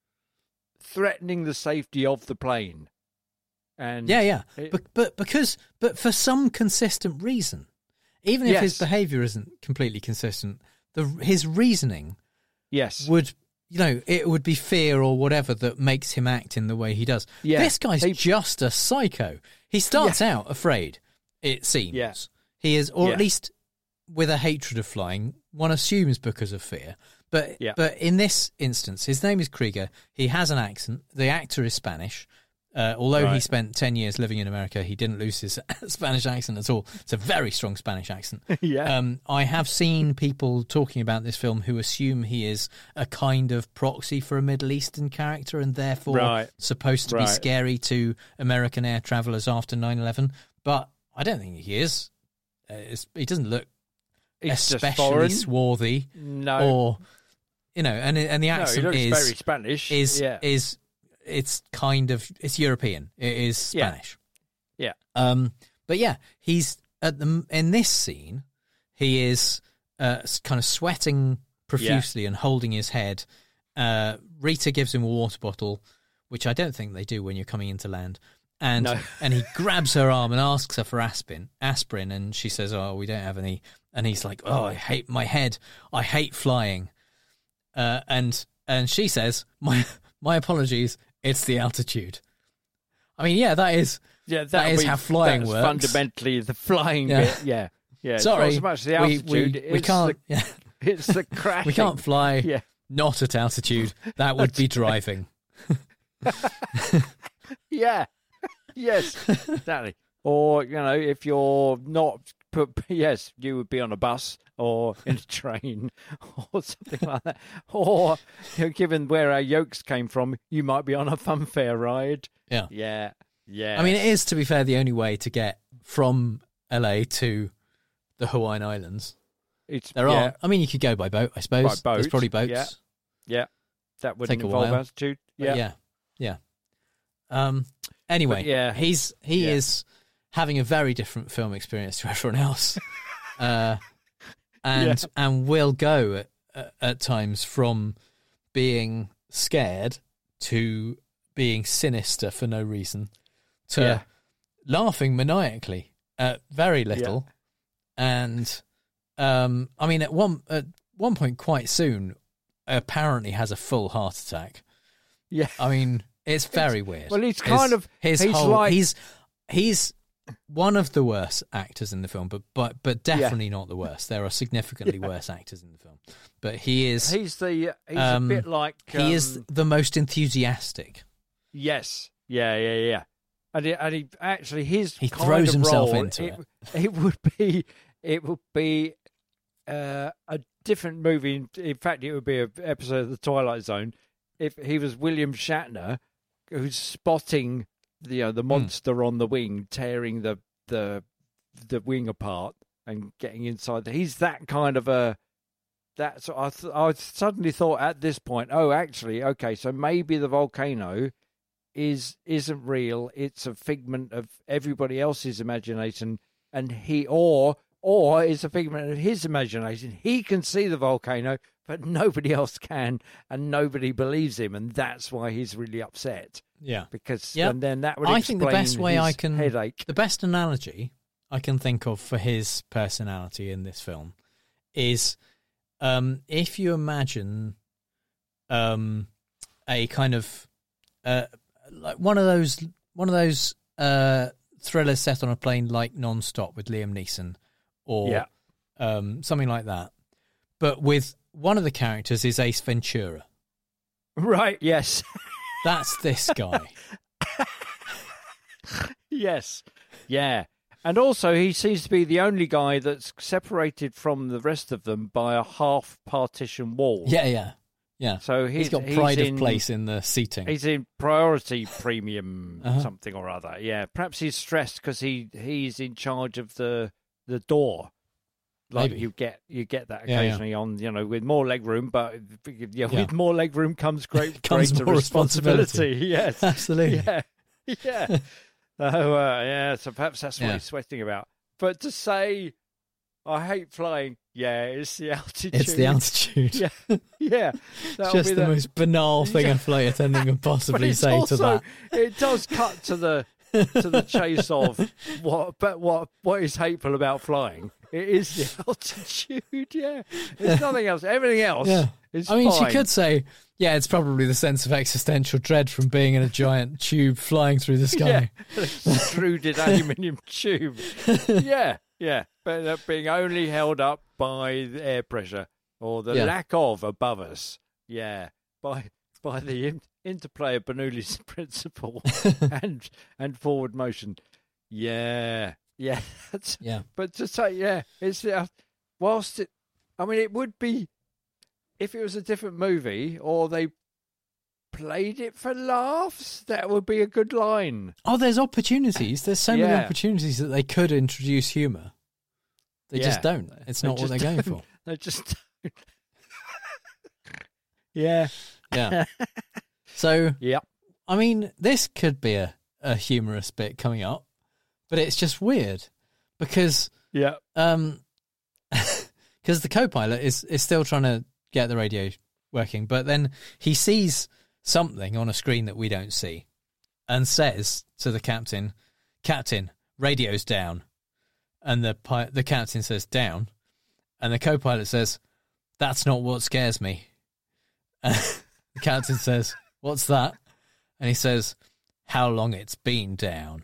threatening the safety of the plane. And Yeah, yeah. it- but, but because, but for some consistent reason, even if his Yes. behaviour isn't completely consistent, the his reasoning yes, would, you know, it would be fear or whatever that makes him act in the way he does. Yeah. This guy's He- just a psycho. He starts out afraid, it seems. Yeah. He is, or Yeah. at least with a hatred of flying, one assumes because of fear. But Yeah. but in this instance, his name is Krieger. He has an accent. The actor is Spanish. Uh, although he Right. spent ten years living in America, he didn't lose his Spanish accent at all. It's a very strong Spanish accent. Yeah. Um, I have seen people talking about this film who assume he is a kind of proxy for a Middle Eastern character and therefore Right. supposed to be Right. scary to American air travelers after nine eleven. But I don't think he is. Uh, it's, he doesn't look He's just especially foreign. swarthy No, or, you know, and and the no, he accent looks is very Spanish. is yeah, is it's kind of it's European. It is Yeah. Spanish. yeah, Um, but yeah, he's at the in this scene. He is uh, s- kind of sweating profusely and holding his head. Uh, Rita gives him a water bottle, which I don't think they do when you're coming into land. And No. and he grabs her arm and asks her for aspirin, aspirin, and she says, "Oh, we don't have any." And he's like, "Oh, I hate my head. I hate flying." Uh, and and she says, "My my apologies. It's the altitude." I mean, yeah, that is yeah. that that'll is be- how flying that's works. Fundamentally, the flying Yeah. bit. Yeah, yeah. It's Sorry, not so much the we, altitude. we, we it's can't. The, yeah, it's the crashing. we can't fly. Yeah. Not at altitude. That would be driving. Yeah. Yes. Exactly. Or you know, if you're not, put, yes, you would be on a bus or in a train or something like that. Or you know, given where our yokes came from, you might be on a funfair ride. Yeah. Yeah. Yeah. I mean, it is, to be fair, the only way to get from L A to the Hawaiian Islands. it's There yeah, are. I mean, you could go by boat, I suppose. By There's boat, probably boats. yeah. Yeah. That wouldn't Take a involve while. altitude. But Yeah. yeah. Yeah. Um. Anyway, But yeah. he's he Yeah. is having a very different film experience to everyone else, uh, and and will go at, at, at times from being scared to being sinister for no reason to Yeah. laughing maniacally at very little, and um, I mean at one at one point quite soon, apparently has a full heart attack. Yeah. I mean, it's very weird. well, he's His- kind of- his he's whole like- he's he's one of the worst actors in the film, but but but definitely not the worst. There are significantly worse actors in the film, but he is He's the. He's um, a bit like. he is um, the most enthusiastic. Yes. Yeah. Yeah. Yeah. And he, and he actually his He kind throws of himself role, into it. It would be. It would be. Uh, a different movie. In, in fact, it would be an episode of The Twilight Zone if he was William Shatner, who's spotting the you know, the monster on the wing, tearing the the the wing apart and getting inside. The, he's that kind of a. That's I. Th- I suddenly thought at this point. Oh, actually, okay. So maybe the volcano is isn't real. It's a figment of everybody else's imagination, and he or or it's a figment of his imagination. He can see the volcano, but nobody else can, and nobody believes him, and that's why he's really upset. Yeah, because yep. and then that would I explain think the best way his I can headache. The best analogy I can think of for his personality in this film is um, if you imagine um, a kind of uh, like one of those one of those uh, thrillers set on a plane like Non-Stop with Liam Neeson, or yeah. um, something like that, but with one of the characters is Ace Ventura. Right. Yes. That's this guy. Yes. Yeah. And also, he seems to be the only guy that's separated from the rest of them by a half partition wall. Yeah, yeah, yeah. So he's, he's got he's pride in, of place in the seating. He's in priority premium uh-huh. something or other. Yeah. Perhaps he's stressed because he, he's in charge of the the door. Like Maybe. you get you get that Yeah, occasionally yeah. on, you know, with more leg room, but yeah, Yeah. with more leg room comes great Comes greater more responsibility. responsibility. Yes. Absolutely. Yeah. Yeah. Oh, uh, yeah, so perhaps that's what Yeah. he's sweating about. But to say, I hate flying, yeah, it's the altitude. It's the altitude. Yeah, yeah. That'll Just be the, most banal thing Yeah. a flight attendant can But possibly it's say also, to that. it does cut to the to the chase of what, but what what is hateful about flying. It is the altitude. Yeah, there's nothing else. Everything else Yeah. is. I mean, fine. she could say, yeah, it's probably the sense of existential dread from being in a giant tube flying through the sky. Yeah, extruded aluminium tube. Yeah, yeah, but uh, being only held up by the air pressure or the Yeah. lack of above us. Yeah, by by the in- interplay of Bernoulli's principle and and forward motion. Yeah, yeah. That's, Yeah. but to say, yeah, it's uh, whilst it. I mean, it would be if it was a different movie or they played it for laughs. That would be a good line. Oh, there's opportunities. There's so many Yeah. opportunities that they could introduce humour. They just Yeah. don't. It's They not what just they're going don't. for. They just. Yeah. Yeah. So, Yep. I mean, this could be a, a humorous bit coming up, but it's just weird because Yeah. um, because the co-pilot is, is still trying to get the radio working, but then he sees something on a screen that we don't see and says to the captain, Captain, radio's down. And the pi- the captain says, down. And the co-pilot says, that's not what scares me. And the captain says, what's that? And he says, how long it's been down.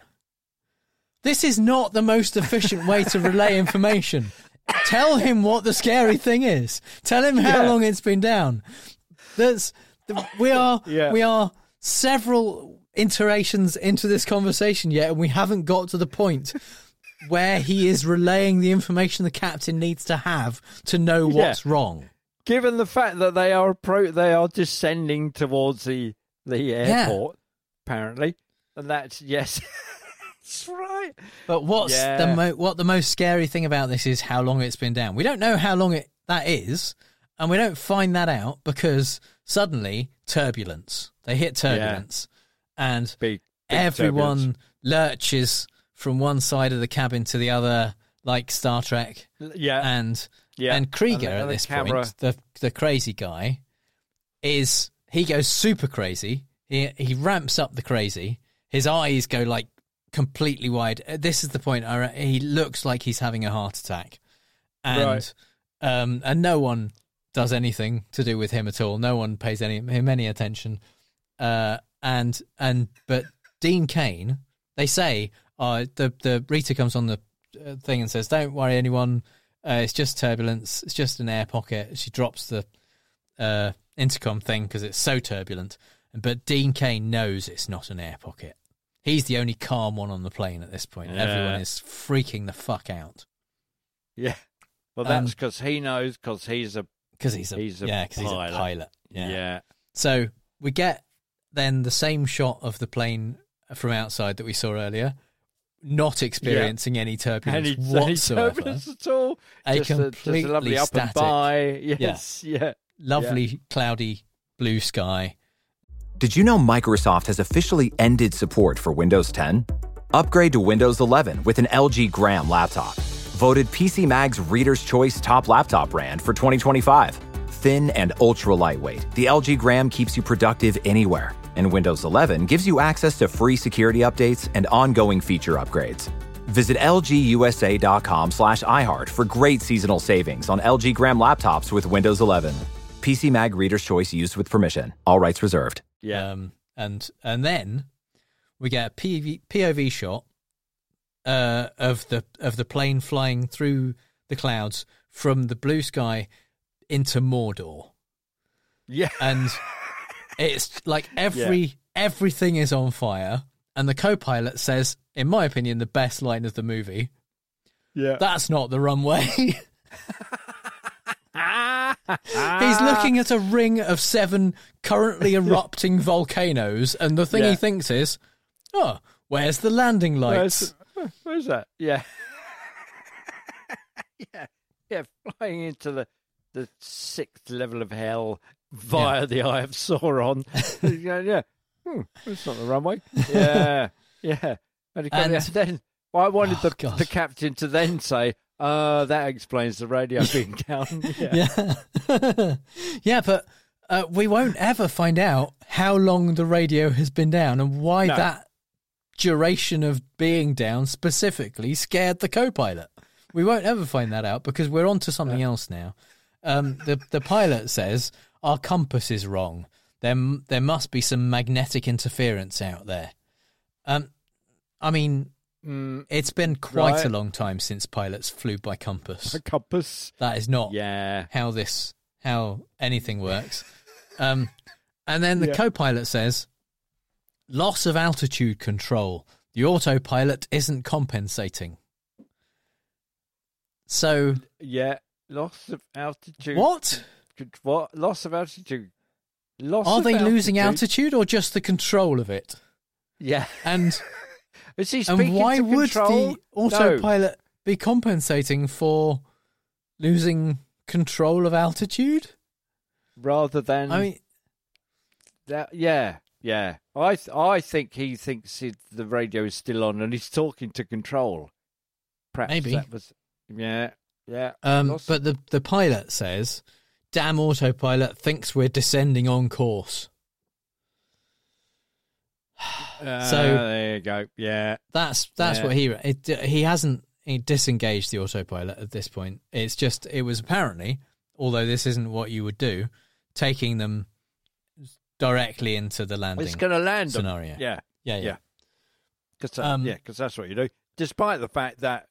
This is not the most efficient way to relay information. Tell him what the scary thing is. Tell him how Yeah. long it's been down. That's we are Yeah. we are several iterations into this conversation yet, and we haven't got to the point where he is relaying the information the captain needs to have to know what's Yeah. wrong. Given the fact that they are pro- they are descending towards the the airport, apparently, and that's yes, that's right. But what's Yeah. the mo- what the most scary thing about this is how long it's been down. We don't know how long it that is, and we don't find that out because suddenly turbulence. They hit turbulence, and Big, big everyone turbulence. lurches from one side of the cabin to the other, like Star Trek. Yeah, And yeah. and Krieger And the- at and the this camera- point, the the crazy guy, is he goes super crazy. He he ramps up the crazy. His eyes go like completely wide. Uh, This is the point. I re- He looks like he's having a heart attack, and Right. um and no one does anything to do with him at all. No one pays any him any attention. Uh and and but Dean Cain, they say, uh the the Rita comes on the uh, thing and says, "Don't worry, anyone. Uh, it's just turbulence. It's just an air pocket." She drops the uh, intercom thing because it's so turbulent. But Dean Cain knows it's not an air pocket. He's the only calm one on the plane at this point. Yeah. Everyone is freaking the fuck out yeah. Well, Um, that's because he knows because he's a because he's a He's a yeah because he's a pilot. pilot. yeah. Yeah. So we get then the same shot of the plane from outside that we saw earlier, not experiencing any turbulence Any, any whatsoever. turbulence at all? A just, a, just a completely lovely up static. and by. Yes, yeah. Lovely cloudy blue sky. Did you know Microsoft has officially ended support for Windows ten? Upgrade to Windows eleven with an L G Gram laptop. Voted P C Mag's Reader's Choice Top Laptop Brand for twenty twenty-five. Thin and ultra lightweight, the L G Gram keeps you productive anywhere. And Windows eleven gives you access to free security updates and ongoing feature upgrades. Visit lgusa.com slash iHeart for great seasonal savings on L G Gram laptops with Windows eleven. P C Mag Reader's Choice used with permission. All rights reserved. Yeah. Um, and and then we get a P V, P O V shot uh, of the of the plane flying through the clouds from the blue sky into Mordor. Yeah. And it's like every yeah. everything is on fire, and the co-pilot says, in my opinion, the best line of the movie. Yeah. That's not the runway. He's looking at a ring of seven currently erupting volcanoes, and the thing yeah. he thinks is, oh, where's the landing lights? Where's, where's that? Yeah. yeah. Yeah, flying into the, the sixth level of hell via yeah. the Eye of Sauron. yeah, yeah. Hmm, it's not the runway. Yeah, yeah. And, and then well, I wanted oh, the, God. the captain to then say, uh, that explains the radio being down. Yeah, yeah, yeah but uh, we won't ever find out how long the radio has been down and why no. that duration of being down specifically scared the co-pilot. We won't ever find that out because we're on to something yeah. else now. Um, the the pilot says our compass is wrong. There there must be some magnetic interference out there. Um, I mean, mm, it's been quite right. a long time since pilots flew by compass. A compass. That is not yeah. how this how anything works. um, and then the yeah. co-pilot says, loss of altitude control. The autopilot isn't compensating. So yeah, loss of altitude. What? What? Loss of altitude. Loss Are of they altitude? losing altitude or just the control of it? Yeah. And is he and why to would control? the autopilot no. be compensating for losing control of altitude? Rather than I mean, that. Yeah, yeah. I th- I think he thinks it, the radio is still on and he's talking to control. Perhaps maybe that was. Yeah, yeah. Um, but the, the pilot says, damn autopilot thinks we're descending on course. Uh, so there you go. Yeah. That's that's yeah. what he... It, he hasn't he disengaged the autopilot at this point. It's just, it was apparently, although this isn't what you would do, taking them directly into the landing It's going to land scenario. Them. Yeah. Yeah, yeah. Yeah. Because uh, um, yeah, that's what you do. Despite the fact that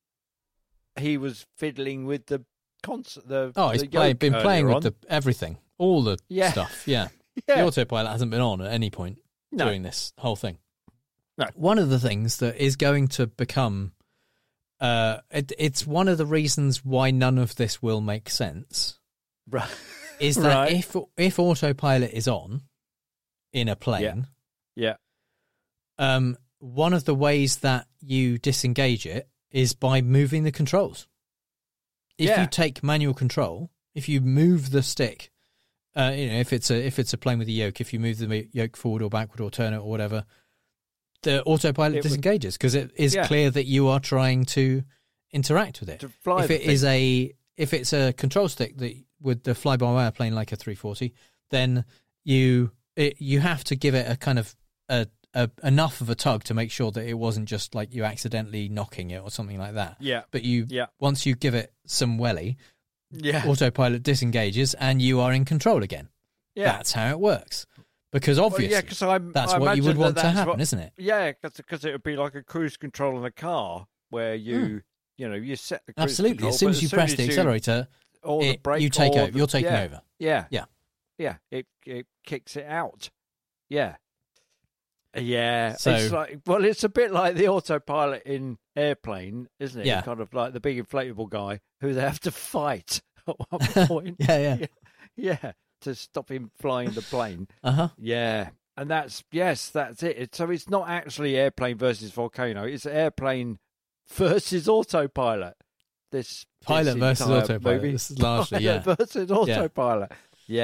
he was fiddling with the concert. The oh, he's the play, been playing on. with the everything, all the yeah. stuff. Yeah. yeah, the autopilot hasn't been on at any point no. during this whole thing. No, one of the things that is going to become, uh, it, it's one of the reasons why none of this will make sense. Right. Is that right. if if autopilot is on in a plane, yeah, yeah. um, one of the ways that you disengage it is by moving the controls. If yeah. you take manual control, if you move the stick, uh, you know, if it's a if it's a plane with a yoke, if you move the yoke forward or backward or turn it or whatever, the autopilot it disengages because it is yeah. clear that you are trying to interact with it. To fly if it thing. is a if it's a control stick that with the fly-by-wire plane like a three forty, then you it, you have to give it a kind of a A, enough of a tug to make sure that it wasn't just like you accidentally knocking it or something like that. Yeah. But you, yeah. once you give it some welly, yeah. autopilot disengages and you are in control again. Yeah. That's how it works. Because obviously, well, yeah, 'cause I'm, that's I what you would that want to happen, what, isn't it? Yeah, because it would be like a cruise control in a car where you, mm. you know, you set the cruise Absolutely. control, as soon as you as press soon the as accelerator, you, or the it, brake, you take or over. The, You're taking yeah, over. Yeah. Yeah. Yeah. It it kicks it out. Yeah. Yeah, so, it's like well, it's a bit like the autopilot in Airplane, isn't it? Yeah, kind of like the big inflatable guy who they have to fight at one point. yeah, yeah, yeah, yeah, to stop him flying the plane. Uh huh. Yeah, and that's yes, that's it. it. So it's not actually Airplane versus Volcano; it's Airplane versus Autopilot. This pilot this versus autopilot. Movie. This is largely pilot yeah versus autopilot. Yeah.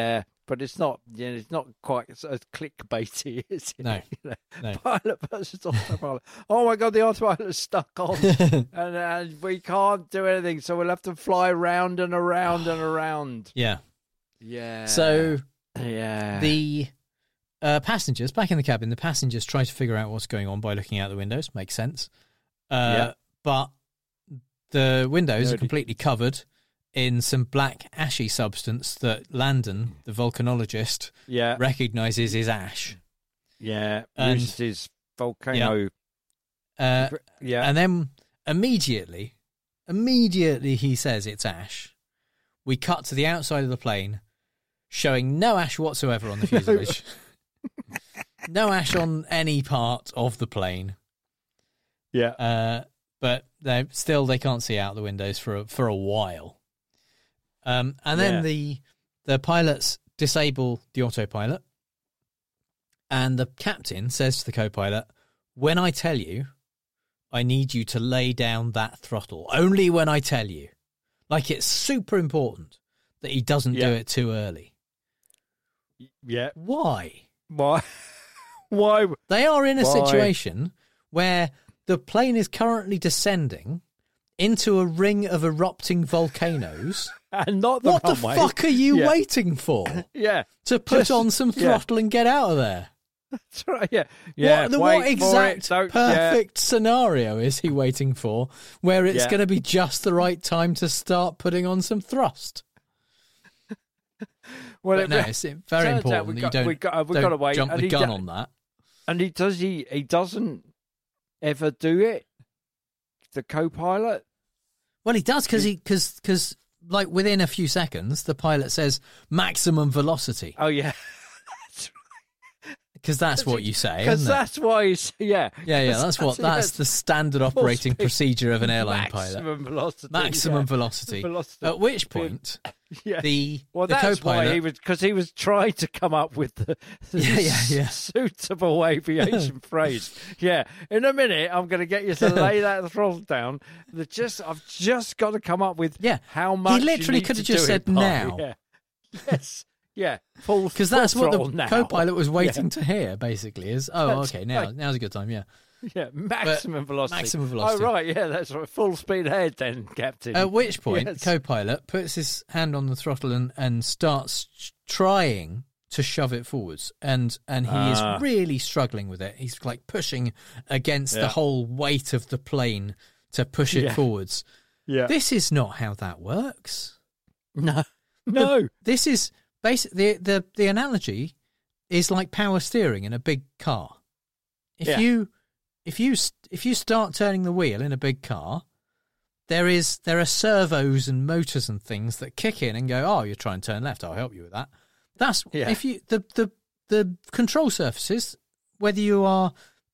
but it's not. You know, it's not quite as clickbaity, is it? No, You know, no. Pilot versus autopilot. Oh my god, the autopilot's stuck on, and, and we can't do anything, so we'll have to fly round and around and around. Yeah. Yeah. So yeah, the uh, passengers back in the cabin, the passengers try to figure out what's going on by looking out the windows. Makes sense. Uh, Yeah. But the windows are Nerdy. completely covered in some black ashy substance that Landon, the volcanologist, yeah, recognizes is ash. yeah. And- Roost's volcano. Uh, Yeah, And then immediately, immediately he says it's ash. We cut to the outside of the plane, showing no ash whatsoever on the fuselage. No ash on any part of the plane. yeah, Uh, but they still they can't see out the windows for a, for a while. Um, and then Yeah. the the pilots disable the autopilot, and the captain says to the co-pilot, "When I tell you, I need you to lay down that throttle. Only when I tell you." Like it's super important that he doesn't do Yeah. it too early. yeah. Why? Why? Why? They are in a Why? situation where the plane is currently descending into a ring of erupting volcanoes. And not the What the runway. fuck are you Yeah. waiting for? Yeah, To put Just- on some yeah. throttle and get out of there? that's right. Yeah, yeah. what, the, wait what for exact it, don't- yeah. perfect scenario is he waiting for where it's Yeah. going to be just the right time to start putting on some thrust? Well, But it no, re- it's very turns out important we that got- you don't, we got- we've don't gotta wait, jump and the he gun do- on that. and he does. He he doesn't ever do it. The co-pilot. Well, he does because he because because like within a few seconds, the pilot says maximum velocity Oh yeah, because that's what you say, because isn't it? that's why he's yeah. Yeah, yeah, that's what that's the standard operating speed, procedure of an airline pilot. maximum velocity. Maximum yeah. velocity. Velocity. At which point, Yeah. the Well, the that's co-pilot why he was because he was trying to come up with the, the Yeah, yeah, yeah. suitable aviation phrase. Yeah, in a minute I'm going to get you to lay that throttle down. The just I've just got to come up with Yeah. how much. He literally could could have have just said now. Yeah. Yes. Yeah. Full. because full that's what the throttle now. co-pilot was waiting to hear. Basically, is oh, That's okay, now right. now's a good time. Yeah. Yeah. Maximum velocity. maximum velocity. Oh right. Yeah. That's right. Full speed ahead, then, Captain. At which point, Yes. the co-pilot puts his hand on the throttle and, and starts ch- trying to shove it forwards, and and he Ah. is really struggling with it. He's like pushing against the Yeah. whole weight of the plane to push it Yeah. forwards. Yeah. This is not how that works. No. No. This is basically the, the the analogy is like power steering in a big car. If Yeah. you if you st- if you start turning the wheel in a big car, there is there are servos and motors and things that kick in and go, "Oh, you're trying to turn left. I'll help you with that." That's Yeah. if you the the the control surfaces, whether you are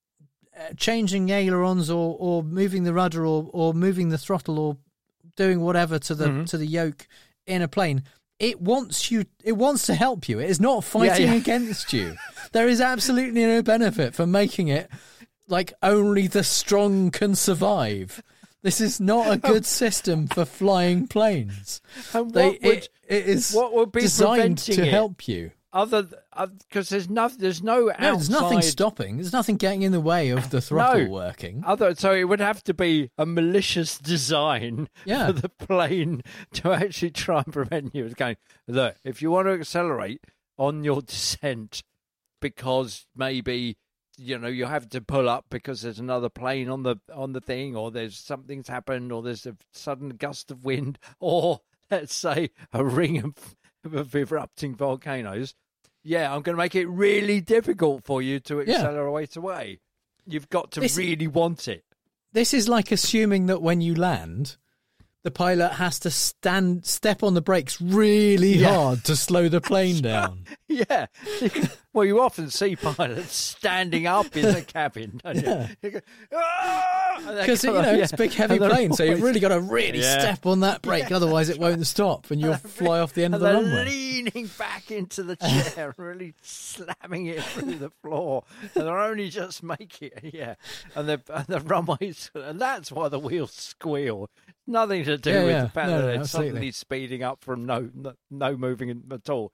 uh, changing ailerons or or moving the rudder or or moving the throttle or doing whatever to the Mhm. to the yoke in a plane, it wants you. It wants to help you. It is not fighting yeah. against you. There is absolutely no benefit for making it like only the strong can survive. This is not a good system for flying planes. And They, what would it, it is what would be designed to preventing it? help you. other because there's no there's no outside, No, there's nothing stopping. There's nothing getting in the way of the throttle No. working. Other, so it would have to be a malicious design Yeah. for the plane to actually try and prevent you. It's going, look, if you want to accelerate on your descent because maybe you know you have to pull up because there's another plane on the on the thing, or there's something's happened, or there's a sudden gust of wind, or let's say a ring of, of erupting volcanoes. Yeah, I'm going to make it really difficult for you to Yeah. accelerate away. You've got to This- really want it. This is like assuming that when you land, the pilot has to stand, step on the brakes really Yeah. hard to slow the plane down. Yeah. Well, you often see pilots standing up in the cabin, don't you? Yeah. You go, "Ah!" And they Because, you come know, up, it's a yeah. big, heavy And they're plane, so you've always- really got to really Yeah. step on that brake, otherwise it won't stop and you'll fly off the end of and the they're runway. leaning back into the chair, really slamming it through the floor, and they're only just making it, yeah. And the and the runways, and that's why the wheels squeal. Nothing to do Yeah, with yeah. the fact No, that no, they're absolutely. suddenly speeding up from no no, no moving at all.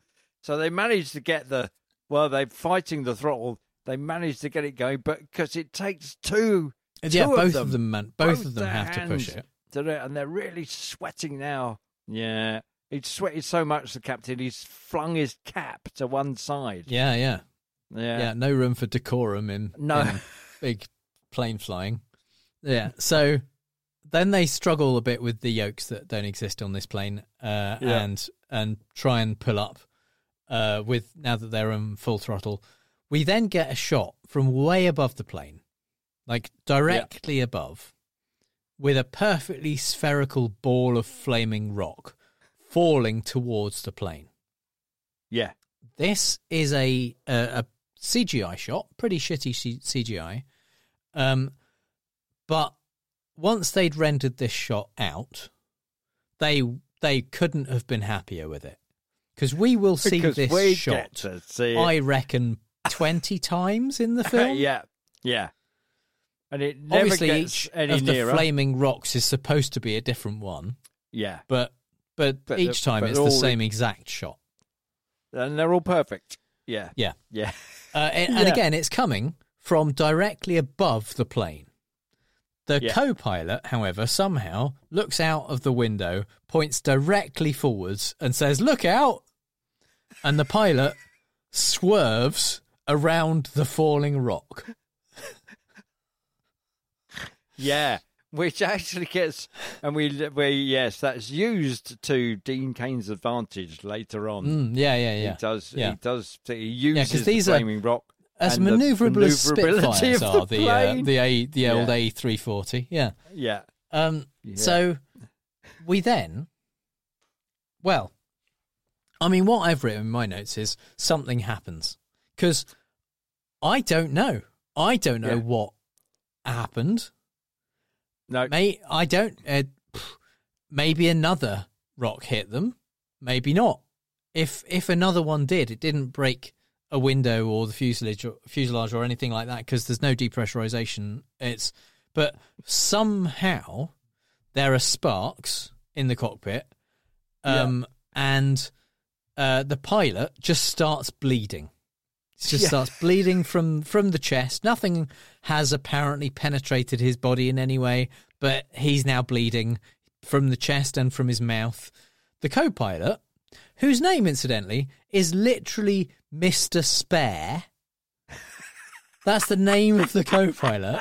So they managed to get the well, they're fighting the throttle. They managed to get it going, but because it takes two, yeah, two both of them, of them, man, both, both of them have to push it, to do it, and they're really sweating now. Yeah, he's sweated so much. The captain, he's flung his cap to one side. Yeah, yeah, yeah, yeah. No room for decorum in no in big plane flying. Yeah, so then they struggle a bit with the yokes that don't exist on this plane, uh, Yeah. and and try and pull up uh, with now that they're on full throttle. We then get a shot from way above the plane, like directly above, with a perfectly spherical ball of flaming rock falling towards the plane. yeah, This is a a, a C G I shot, pretty shitty C- CGI. Um, but once they'd rendered this shot out, they they couldn't have been happier with it, because we will see because this we shot. get to see it. I reckon twenty times in the film. yeah, yeah, and it never Obviously, gets each any of the nearer. flaming rocks is supposed to be a different one, Yeah, but but, But each the- time but it's the all same the- exact shot. and they're all perfect. Yeah, Yeah. yeah, Uh, and, and Yeah. again, it's coming from directly above the plane. The Yeah. co-pilot, however, somehow looks out of the window, points directly forwards and says, "Look out!" And the pilot swerves around the falling rock. yeah. Which actually gets, and we, we yes, that's used to Dean Kane's advantage later on. Mm, yeah, yeah, yeah. He does, Yeah. he does, he uses these the are- flaming rock. As and the manoeuvrable as manoeuvrability Spitfires of the are, the uh, plane. the a the old Yeah. A three forty. Yeah. Yeah, Um. Yeah. So we then, well, I mean, what I've written in my notes is something happens, because I don't know. I don't know Yeah. what happened. no, May I don't. Uh, pff, maybe another rock hit them. Maybe not. If if another one did, it didn't break a window or the fuselage or, fuselage or anything like that, because there's no depressurization. It's but somehow there are sparks in the cockpit, um, and uh, the pilot just starts bleeding. He just Yeah. starts bleeding from from the chest. Nothing has apparently penetrated his body in any way, but he's now bleeding from the chest and from his mouth. The co-pilot, whose name, incidentally, is literally Mister Spare. That's the name of the co-pilot.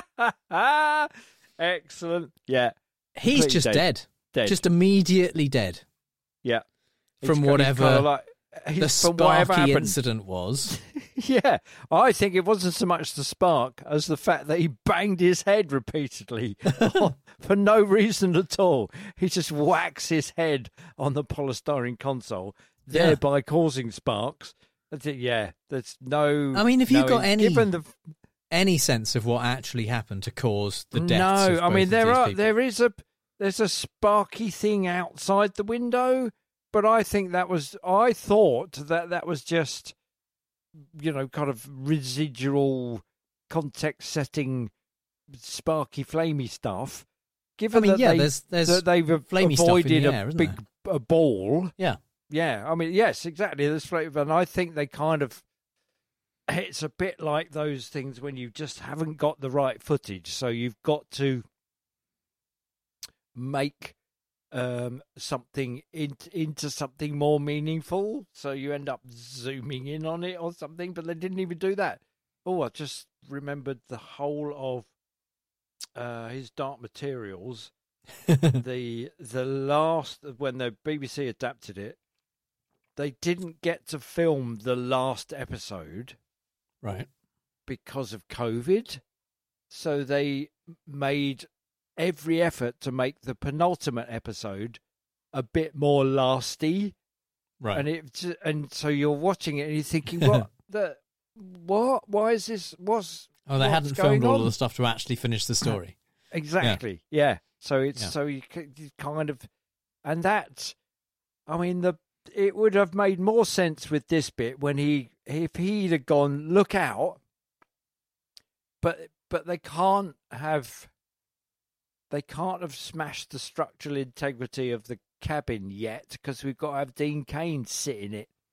excellent. Yeah, He's Completely just dead. dead. Dead. Just immediately dead yeah. from He's kind- he's whatever kinda like, the he's- from whatever sparky happened. incident was. Yeah, I think it wasn't so much the spark as the fact that he banged his head repeatedly on, for no reason at all. He just whacks his head on the polystyrene console, Yeah. thereby causing sparks. That's it, yeah, there's no. I mean, have you no- got any- Given the, Any sense of what actually happened to cause the deaths? no, of I both mean of there these are people? there is a there's a sparky thing outside the window, but I think that was I thought that that was just, you know, kind of residual context setting sparky flamey stuff. Given I mean, that yeah, they, there's there's that they've flamey stuff in avoided the a air, isn't big a ball. Yeah. Yeah, I mean, yes, exactly. There's flame, and I think they kind of. It's a bit like those things when you just haven't got the right footage, so you've got to make um, something in, into something more meaningful. So you end up zooming in on it or something, but they didn't even do that. Oh, I just remembered the whole of uh, his Dark Materials. the the last when the B B C adapted it, they didn't get to film the last episode right. because of COVID. So they made every effort to make the penultimate episode a bit more lasty. Right. And it and so you're watching it and you're thinking, what the what? Why is this? What's oh, they what's hadn't going filmed all on? of the stuff to actually finish the story. Exactly. Yeah. So it's Yeah. so you, c- you kind of, and that, I mean, the it would have made more sense with this bit when he if he'd have gone look out, but but they can't have. They can't have smashed the structural integrity of the cabin yet because we've got to have Dean Cain sit in it.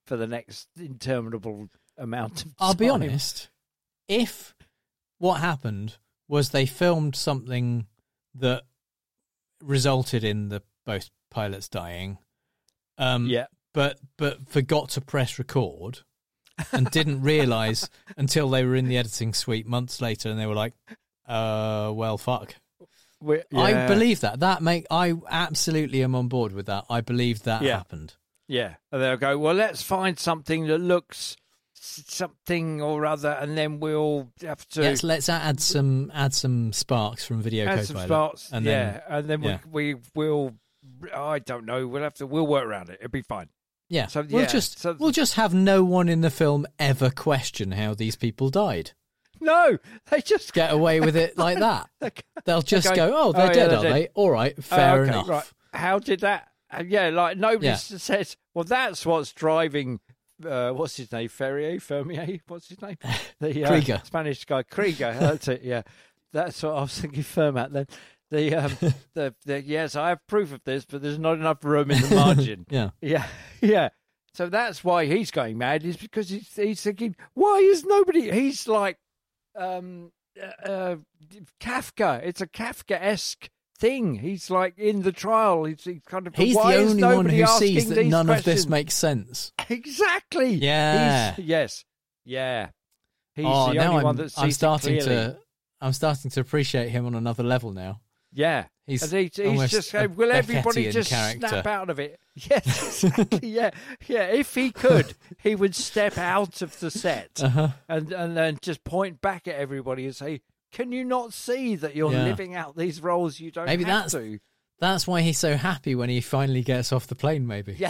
for the next interminable amount of time. I'll be honest. If what happened was they filmed something that resulted in the both pilots dying, um, Yeah. but but forgot to press record and didn't realise until they were in the editing suite months later, and they were like, "Uh, well, fuck." We- I yeah. believe that. That make I absolutely am on board with that. I believe that Yeah. happened. Yeah, and they'll go, well, let's find something that looks s- something or other, and then we'll have to Yes, let's add some add some sparks from Video add Copilot. some spots. and yeah, then and then yeah. we we will. I don't know. We'll have to. We'll work around it. It'll be fine. yeah, So, we'll yeah, just so- we'll just have no one in the film ever question how these people died. No, they just Get away with it like that. They'll just Okay. go, "Oh, they're Oh, yeah, dead, they're are dead. they? All right, Oh, fair okay, enough." Right. How did that? Uh, yeah, like nobody Yeah. s- says. Well, that's what's driving. Uh, what's his name? Ferrier, Fermier. What's his name? The uh, Krieger. Spanish guy, Krieger. That's it. Yeah, that's what I was thinking. Fermat. Then the um, the the yes, I have proof of this, but there's not enough room in the margin. Yeah, Yeah, yeah. So that's why he's going mad. Is because he's he's thinking, why is nobody? He's like, um, uh, uh, Kafka. It's a Kafka-esque thing. He's like in the trial. He's, he's kind of. he's why the is only one nobody who asking sees that these none of this questions? makes sense. Exactly. Yeah. He's, yes. Yeah. He's oh, the now only I'm one that sees I'm it starting clearly. to I'm starting to appreciate him on another level now. Yeah. He's and he's, he's almost just a going, will everybody Beckettian just character. snap out of it? Yes, exactly. yeah, yeah. If he could, he would step out of the set Uh-huh. and and then just point back at everybody and say, "Can you not see that you're Yeah. living out these roles you don't Maybe have that's to?" that's why he's so happy when he finally gets off the plane. Maybe. Yeah.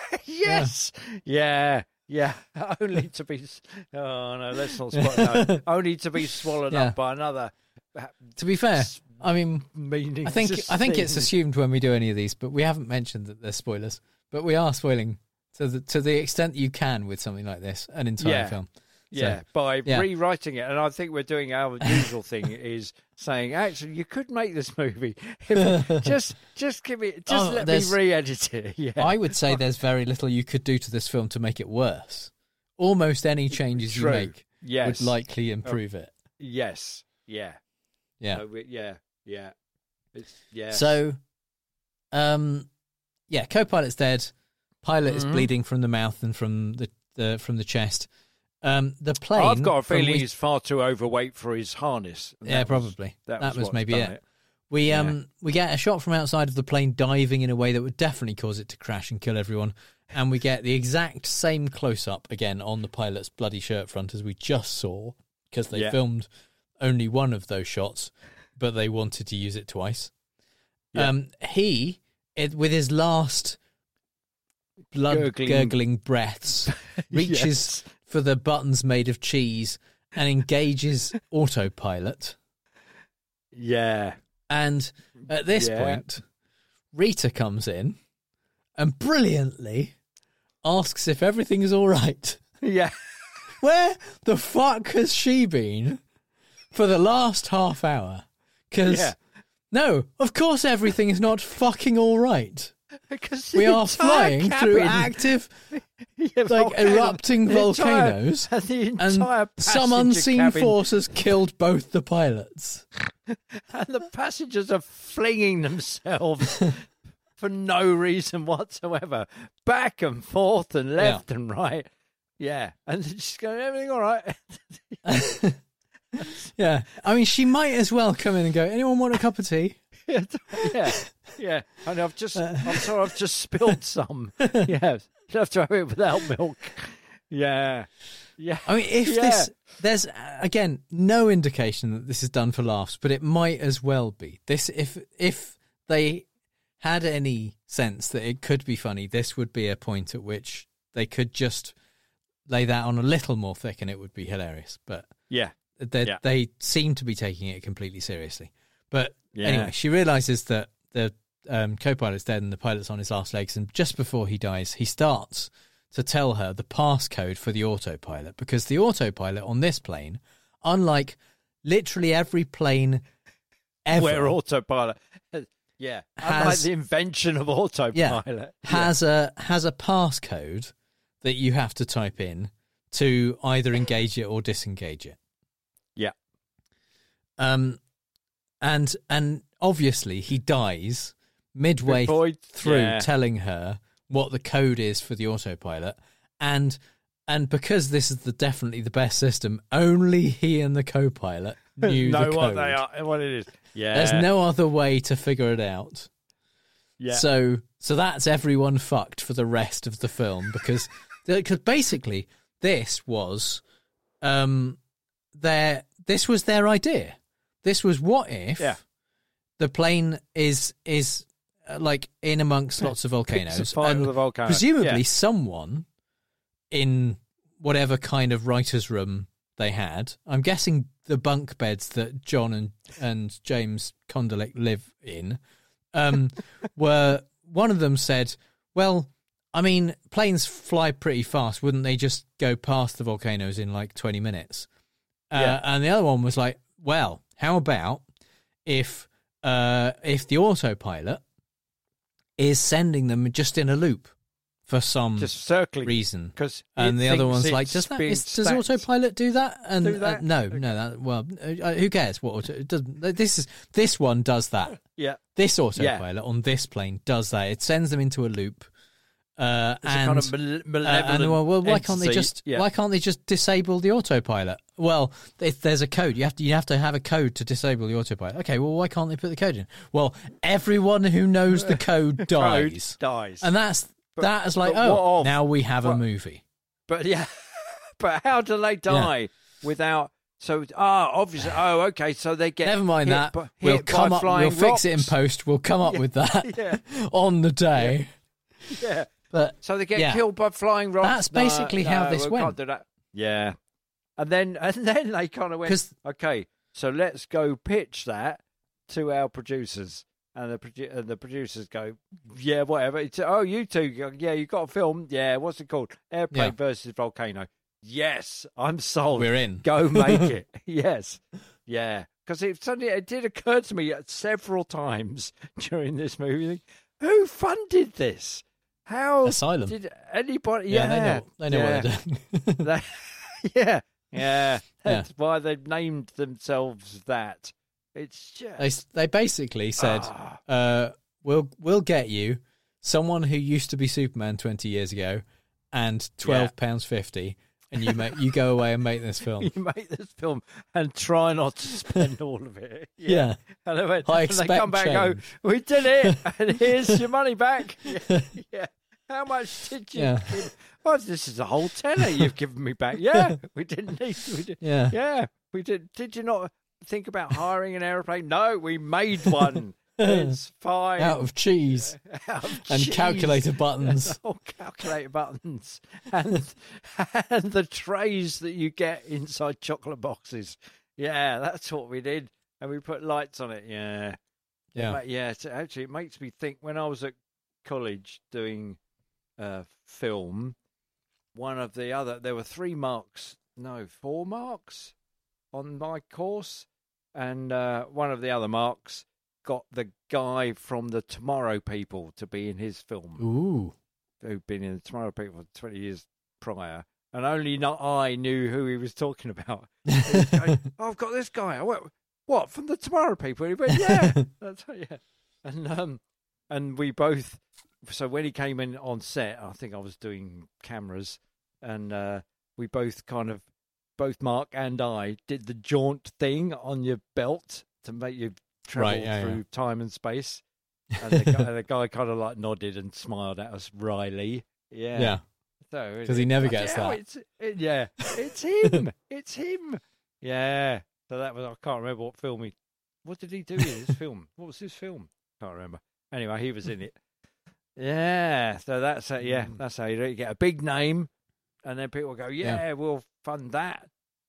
yes. Yeah. Yeah. Only to be. Oh no, let's not. Spoil, no. Only to be swallowed Yeah. up by another. To be fair, I mean, Meaning. I think I think it's thing. assumed when we do any of these, but we haven't mentioned that they're spoilers. But we are spoiling to the to the extent you can with something like this, an entire Yeah. film. Yeah, So, by yeah. rewriting it. And I think we're doing our usual thing is saying, actually, you could make this movie. If, just just give me, just Oh, let me there's- re-edit it. Yeah. I would say there's very little you could do to this film to make it worse. Almost any changes True. you make Yes. would likely improve it. Yes. Yeah. Yeah. So we- yeah. Yeah. It's, yeah. So, um, yeah, co-pilot's dead. Pilot is Mhm. bleeding from the mouth and from the, the from the chest. Um, the plane. I've got a from feeling which- he's far too overweight for his harness. And Yeah, that was- probably. that That was, was what's maybe done it. We Yeah. um we get a shot from outside of the plane diving in a way that would definitely cause it to crash and kill everyone, and we get the exact same close up again on the pilot's bloody shirt front as we just saw because they Yeah. filmed only one of those shots, but they wanted to use it twice. Yeah. Um, he it, with his last blood Gurgling. gurgling breaths reaches Yes. for the buttons made of cheese and engages autopilot. Yeah. And at this Yeah. point, Rita comes in and brilliantly asks if everything is all right. Yeah. Where the fuck has she been for the last half hour? Because, Yeah. no, of course everything is not fucking all right. Because We the are entire flying through cabin- active, Yeah, like, volcano- erupting the entire- volcanoes, and the and entire some passenger unseen cabin- force has killed both the pilots. and the passengers are flinging themselves for no reason whatsoever, back and forth and left and right. Yeah, and they're just going, everything all right? Yeah, I mean, she might as well come in and go, anyone want a cup of tea? yeah, yeah, yeah. And I've just, I'm sorry, I've just spilled some. Yeah, you have to have it without milk. Yeah, yeah. I mean, if Yeah. this, there's, uh, again, no indication that this is done for laughs, but it might as well be. This, if if they had any sense that it could be funny, this would be a point at which they could just lay that on a little more thick and it would be hilarious. But Yeah, they Yeah. they seem to be taking it completely seriously. But Yeah. anyway, she realizes that the um, co-pilot's dead and the pilot's on his last legs, and just before he dies, he starts to tell her the passcode for the autopilot, because the autopilot on this plane, unlike literally every plane ever, where autopilot. Yeah, unlike Has- the invention of autopilot. yeah, has a has a passcode that you have to type in to either engage it or disengage it. Yeah. Um, and and obviously he dies midway th- through yeah. telling her what the code is for the autopilot, and and because this is the definitely the best system, only he and the co-pilot knew know the code. what they are, what it is. Yeah. There's no other way to figure it out. Yeah. So so that's everyone fucked for the rest of the film because because basically this was um their this was their idea. This was what if Yeah. the plane is is uh, like in amongst lots of volcanoes, It's a fight with a volcano. presumably Yeah. someone in whatever kind of writer's room they had. I'm guessing the bunk beds that John and and James Condillac live in. Um, were one of them said, "Well, I mean, planes fly pretty fast. Wouldn't they just go past the volcanoes in like twenty minutes?" Uh, Yeah. And the other one was like, "Well, how about if uh, if the autopilot is sending them just in a loop for some Just circling. reason?" Because And the other one's like, "Does that is, does autopilot do that?" And Do that? Uh, no, no, that well, uh, who cares? What auto, it doesn't? This is this one does that. Yeah. This autopilot on this plane does that. It sends them into a loop. Uh, It's and a kind of male- uh, malevolent and well, well, why can't they entity. just Yeah. why can't they just disable the autopilot? Well, if there's a code, you have to you have to have a code to disable the autopilot. Okay, well, why can't they put the code in? Well, everyone who knows the code dies, dies. and that's But- that is like, but what oh, of? now we have a What- movie. But yeah, but how do they die without? So ah, obviously. Oh, okay. So they get. Never mind hit that. by- We'll hit come by up. flying We'll fix it in rocks. post. We'll come up with that Yeah. on the day. Yeah. But So they get yeah. killed by flying rocks. That's No, basically how no, this we went. Can't do that. Yeah. And then and then they kind of went, 'Cause- okay, so let's go pitch that to our producers. And the produ- and the producers go, yeah, whatever. It's, oh, you two, go, yeah, you got a film. Yeah, what's it called? Airplane Yeah. versus Volcano. Yes, I'm sold. We're in. Go make it. Yes. Yeah. Because it suddenly it did occur to me several times during this movie. Who funded this? How Asylum. did anybody? Yeah, Yeah, they know. They know yeah. what they're doing. They- yeah, yeah. That's why they've named themselves that. It's just they they basically said, Ah. uh, "We'll we'll get you someone who used to be Superman twenty years ago, and twelve pounds fifty, and you make you go away and make this film." you make this film and try not to spend all of it. Yeah. And, they went, I and they expect come back and change. go, "We did it, and here's your money back." Yeah. yeah. How much did you? Yeah. Give? Well, this is a whole tenner you've given me back. Yeah, we didn't need. We did. Yeah. Yeah, we did. Did you not think about hiring an aeroplane? No, we made one. It's fine. Out of cheese Out of and cheese. calculator buttons. Oh, calculator buttons and and the trays that you get inside chocolate boxes. Yeah, that's what we did, and we put lights on it. Yeah, Yeah. But yeah. So actually, it makes me think. When I was at college doing uh, film, one of the other there were three marks, no, four marks on my course, and uh, one of the other marks got the guy from the Tomorrow People to be in his film, Ooh. who'd been in the Tomorrow People for twenty years prior, and only not I knew who he was talking about. He was going, oh, I've got this guy. I went, what, from the Tomorrow People? And he went, yeah, that's yeah. And um, and we both. So when he came in on set, I think I was doing cameras, and uh, we both kind of, both Mark and I did the jaunt thing on your belt to make you travel Right, yeah, through yeah. time and space. And the guy, the guy kind of like nodded and smiled at us wryly. Yeah. Yeah. So 'Cause he never bloody gets hell, that. It's, it, yeah. It's him. It's him. Yeah. So that was, I can't remember what film he, what did he do in his film? What was his film? Can't remember. Anyway, he was in it. Yeah. So that's, how, yeah, that's how you do it. You get a big name, and then people go, yeah, Yeah. we'll fund that.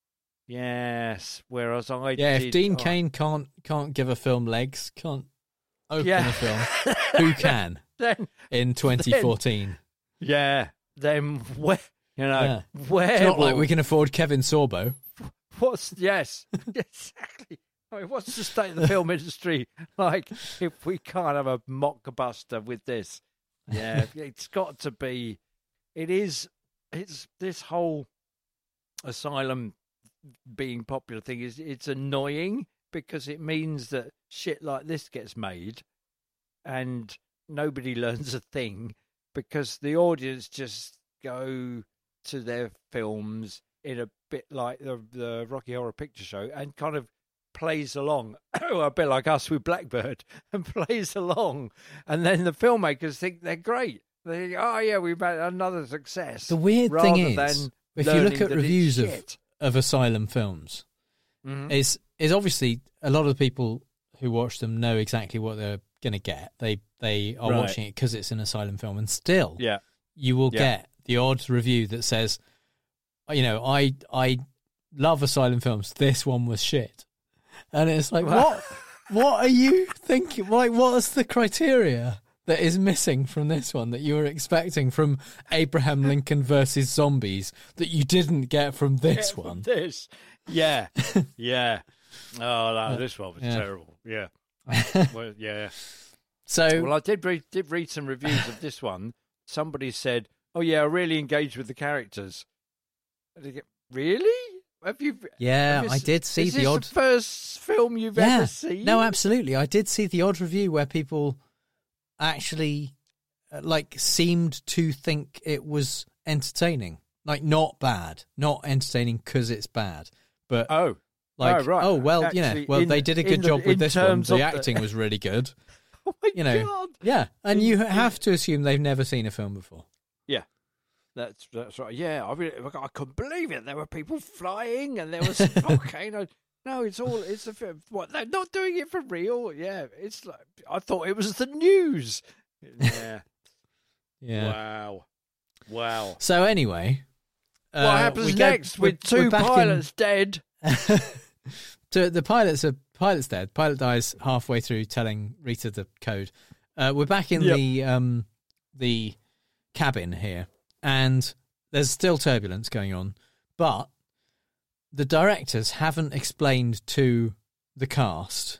Yes. Whereas I Yeah, did, if Dean oh, Cain can't can't give a film legs, can't open Yeah. a film, who can then, in twenty fourteen? yeah, then where, you know, Yeah. where It's not like will- we can afford Kevin Sorbo. What's yes, exactly. I mean, what's the state of the film industry like if we can't have a mockbuster with this? Yeah, it's got to be. It is it's this whole asylum being popular thing is it's annoying because it means that shit like this gets made and nobody learns a thing because the audience just go to their films in a bit like the, the Rocky Horror Picture Show and kind of plays along, a bit like us with Blackbird, and plays along. And then the filmmakers think they're great. They think, oh, yeah, we've had another success. The weird thing is, if you look at reviews of, shit. of asylum films, mm-hmm. is is obviously a lot of the people who watch them know exactly what they're going to get. They they are right. watching it because it's an asylum film, and still, yeah. you will yeah. get the odd review that says, you know, I I love asylum films. This one was shit, and it's like, what what are you thinking? Like, what is the criteria that is missing from this one that you were expecting from Abraham Lincoln versus Zombies that you didn't get from this yeah, one? From this, yeah, yeah. Oh, no, this one was yeah. terrible. Yeah, well, yeah. So, well, I did read did read some reviews of this one. Somebody said, "Oh yeah, I really engaged with the characters." Really? Have you? Yeah, have you, I did see is the this odd the first film you've yeah. ever seen. No, absolutely. I did see the odd review where people actually uh, like seemed to think it was entertaining, like not bad, not entertaining because it's bad, but oh, like oh, right. oh well, Actually, you know, well in, they did a good the, job with this one. The acting the... was really good. Oh my you know, God. Yeah, and in, you have to assume they've never seen a film before. Yeah. That's that's right. Yeah, I really, I couldn't believe it. There were people flying, and there was volcano. No, it's all it's a what they're not doing it for real. Yeah, it's like I thought it was the news. Yeah, yeah. Wow, wow. So anyway, what uh, happens go, next with two pilots in... dead? to, the pilots are pilot's dead. Pilot dies halfway through telling Rita the code. Uh, we're back in yep. the um the cabin here. And there's still turbulence going on, but the directors haven't explained to the cast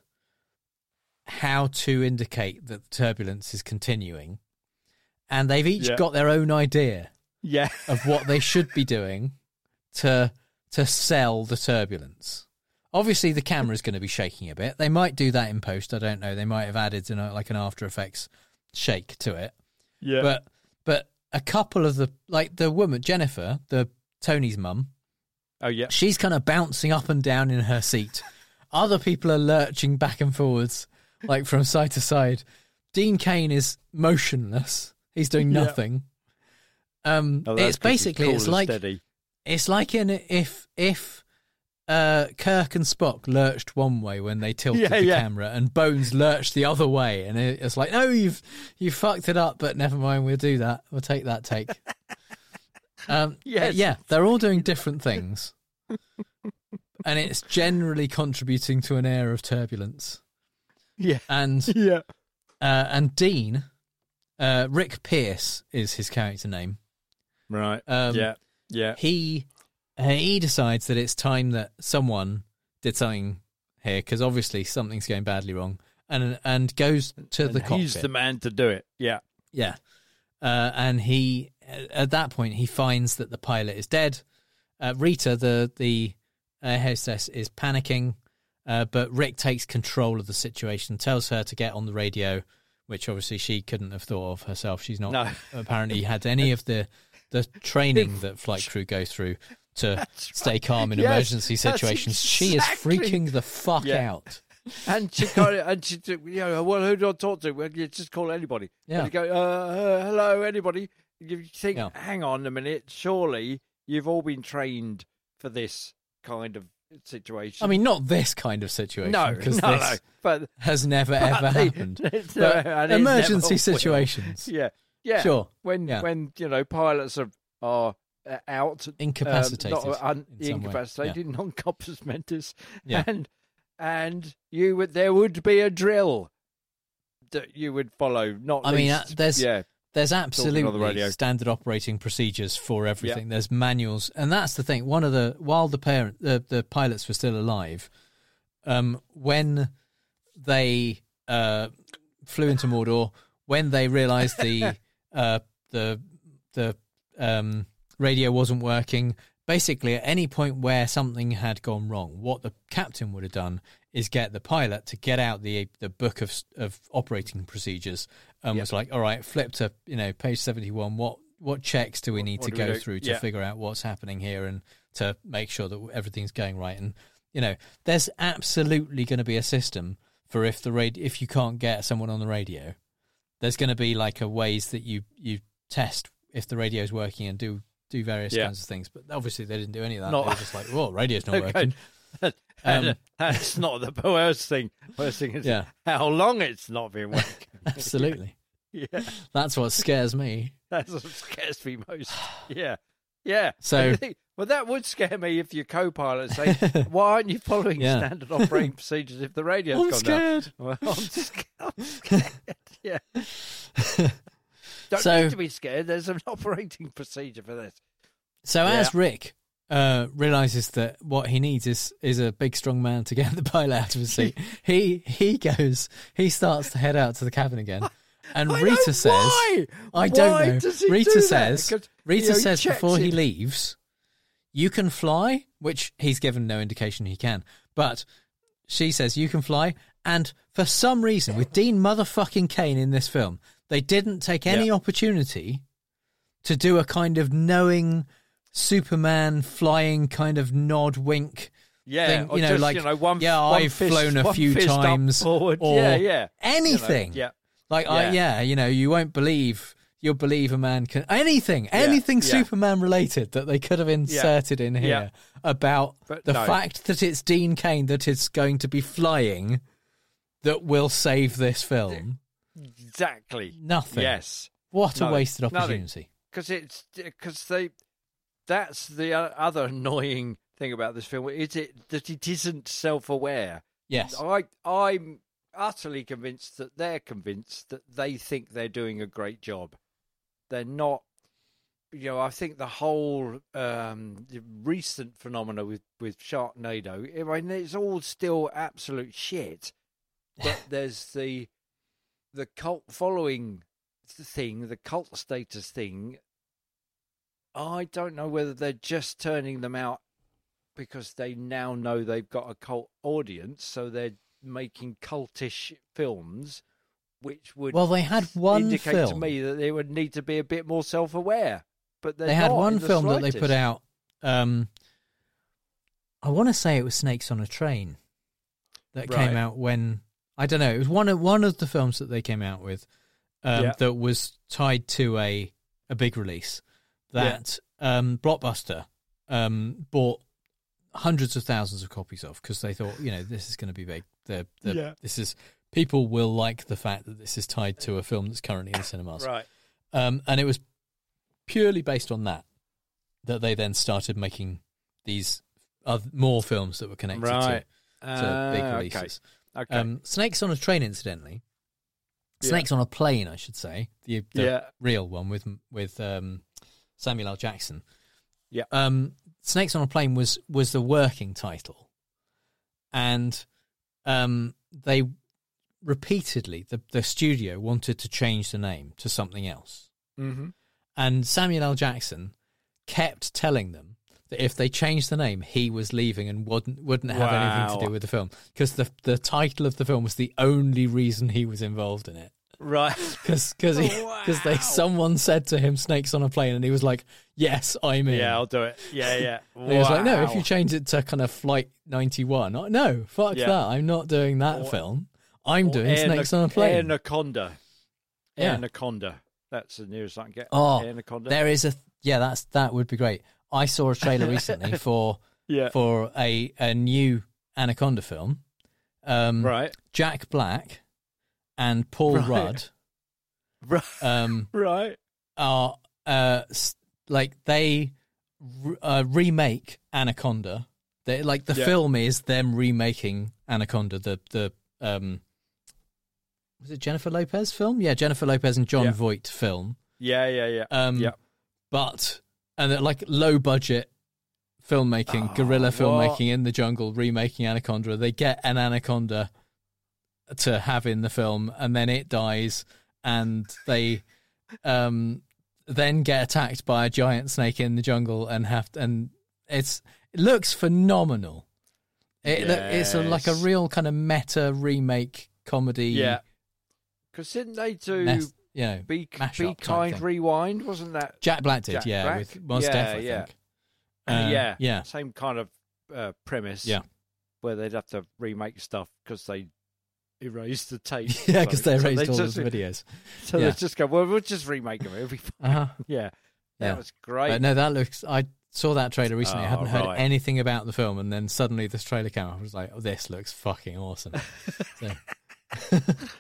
how to indicate that the turbulence is continuing. And they've each yeah. got their own idea yeah. of what they should be doing to to sell the turbulence. Obviously, the camera's going to be shaking a bit. They might do that in post. I don't know. They might have added you know, like an After Effects shake to it. Yeah. But but... a couple of the, like the woman, Jennifer, the Tony's mum. Oh, yeah. She's kind of bouncing up and down in her seat. Other people are lurching back and forwards, like from side to side. Dean Cain is motionless. He's doing nothing. Yeah. Um, oh, it's basically, cool it's like, steady. It's like in if, if, uh, Kirk and Spock lurched one way when they tilted yeah, the yeah. camera, and Bones lurched the other way, and it, it's like, no, you've you fucked it up, but never mind, we'll do that. We'll take that take. um, yes. Yeah, they're all doing different things, and it's generally contributing to an air of turbulence. Yeah, and yeah, uh, and Dean, uh, Rick Pierce is his character name, right? Um, yeah, yeah. He. Uh, he decides that it's time that someone did something here because obviously something's going badly wrong, and and goes to and the cockpit. He's the man to do it. Yeah, yeah. Uh, and he, at that point, he finds that the pilot is dead. Uh, Rita, the the air hostess, is panicking, uh, but Rick takes control of the situation, tells her to get on the radio, which obviously she couldn't have thought of herself. She's not no. apparently had any of the the training that flight crew go through to that's stay right. calm in yes, emergency situations. Exactly. She is freaking the fuck yeah. out. And she kind of, and she, you know, well, who do I talk to? Well, you just call anybody. Yeah. And you go, uh, uh, hello, anybody. You think, yeah. hang on a minute, surely you've all been trained for this kind of situation. I mean, not this kind of situation. No, because no, this no, but has never but ever they, happened. But but emergency situations. Yeah, yeah. Sure. When yeah. when you know pilots are are out, incapacitated, um, not un, in incapacitated, yeah. non-compos mentis, yeah. and and you would there would be a drill that you would follow. Not I least, mean, uh, there's yeah, there's absolutely the standard operating procedures for everything. Yeah. There's manuals, and that's the thing. One of the while the parent the, the pilots were still alive, um, when they uh, flew into Mordor, when they realised the uh, the the um, radio wasn't working. Basically, at any point where something had gone wrong, what the captain would have done is get the pilot to get out the the book of of operating procedures and Yep. was like, all right, flip to, you know, page seventy-one. What what checks do we need what to do we go do? through to Yeah. figure out what's happening here and to make sure that everything's going right? And, you know, there's absolutely going to be a system for if the radio, if you can't get someone on the radio, there's going to be like a ways that you, you test if the radio's working and do do various Yeah. kinds of things. But obviously they didn't do any of that. Not- They were just like, well, radio's not Okay. working. Um, That's not the worst thing. Worst thing is Yeah. how long it's not been working. Absolutely. Yeah, That's what scares me. that's what scares me most. Yeah, yeah. So- well, that would scare me if your co-pilot say, "Why aren't you following Yeah. standard operating procedures if the radio's I'm gone scared. down?" Well, I'm, sc- I'm scared. Yeah. Don't So- need to be scared. There's an operating procedure for this. So Yeah. as Rick uh, realizes that what he needs is is a big strong man to get the pilot out of his seat, he he goes, he starts to head out to the cabin again. And I Rita know, says, why? I don't Why know. does he Rita do that? says, Because, Rita you know, he says checks before he it. leaves, you can fly, which he's given no indication he can. But she says you can fly, and for some reason, with Dean motherfucking Cain in this film, they didn't take any Yeah. opportunity to do a kind of knowing Superman flying kind of nod wink. Yeah, thing, or you know, just, like you know, one, yeah, one I've fist- flown a one few fist up times, forward. or yeah, yeah, anything. You know, yeah. Like, I, Yeah. yeah, you know, you won't believe, you'll believe a man can, anything, anything yeah. Superman related that they could have inserted in here Yeah. about But the no. fact that it's Dean Cain that is going to be flying that will save this film. Exactly. Nothing. Yes. What a Nothing. wasted Nothing. opportunity. Because it's because they. That's the o- other annoying thing about this film. Is it that it isn't self-aware? Yes. I I'm utterly convinced that they're convinced that they think they're doing a great job. They're not. You know, I think the whole um, the recent phenomena with with Sharknado. I mean, it's all still absolute shit. But there's the the cult following thing, the cult status thing. I don't know whether they're just turning them out because they now know they've got a cult audience, so they're making cultish films, which would Well, they had one indicate film. to me that they would need to be a bit more self-aware. But they're They had not one in the film that they slightest. put out. Um, I want to say it was Snakes on a Train that Right. came out when I don't know. It was one of one of the films that they came out with um, Yeah. that was tied to a a big release that um, Blockbuster um, bought hundreds of thousands of copies of because they thought, you know, this is going to be big. The, the, Yeah. This is people will like the fact that this is tied to a film that's currently in the cinemas. Right. Um, and it was purely based on that that they then started making these other, more films that were connected Right. to, to big Ah, releases. Okay. Um, Snakes on a Train, incidentally. Yeah. Snakes on a Plane, I should say. The, the Yeah. real one with with um, Samuel L. Jackson. Yeah. Um, Snakes on a Plane was was the working title. And um, they repeatedly, the, the studio wanted to change the name to something else. Mm-hmm. And Samuel L. Jackson kept telling them that if they changed the name, he was leaving and wouldn't wouldn't have anything to Wow. do with the film because the the title of the film was the only reason he was involved in it. Right. Because because because they Wow. someone said to him "Snakes on a Plane" and he was like, "Yes, I'm in." Yeah, I'll do it. Yeah, yeah. And he was like, "No, if Wow. you change it to kind of Flight ninety-one, oh, no, fuck Yeah. that. I'm not doing that Or- film. I'm Or doing Air Snakes Nac- on a Plane." Anaconda. Yeah. Anaconda. That's the nearest I can get. Oh, Anaconda. there is a yeah. That's that would be great. I saw a trailer recently for Yeah. for a a new Anaconda film. Um, Right. Jack Black and Paul Right. Rudd Right. um, Right. are uh, s- like they re- uh, remake Anaconda. They like the Yeah. film is them remaking Anaconda. The the um, was it Jennifer Lopez film? Yeah, Jennifer Lopez and John Yeah. Voight film. Yeah, yeah, yeah. Um, yeah. But and they're like low budget filmmaking, Oh, guerrilla what? filmmaking in the jungle, remaking Anaconda. They get an anaconda to have in the film, and then it dies, and they um then get attacked by a giant snake in the jungle and have to, and it's it looks phenomenal. It, It's a, like a real kind of meta remake comedy. Yeah. Because didn't they do mess, you know, Be, mash Be up type Kind thing. Rewind? Wasn't that? Jack Black did, Jack yeah, Black? with Mos Yeah, Def, I yeah. think. Uh, yeah. yeah. Same kind of uh, premise. Yeah. Where they'd have to remake stuff because they erased the tape. Yeah, because they So erased all just, those videos. So Yeah. they just go, well, we'll just remake them. It'll be fine. Uh-huh. Yeah. That Yeah. was great. But no, that looks. I saw that trailer recently. I Oh, hadn't heard right. anything about the film, and then suddenly this trailer came out. I was like, "Oh, this looks fucking awesome." So,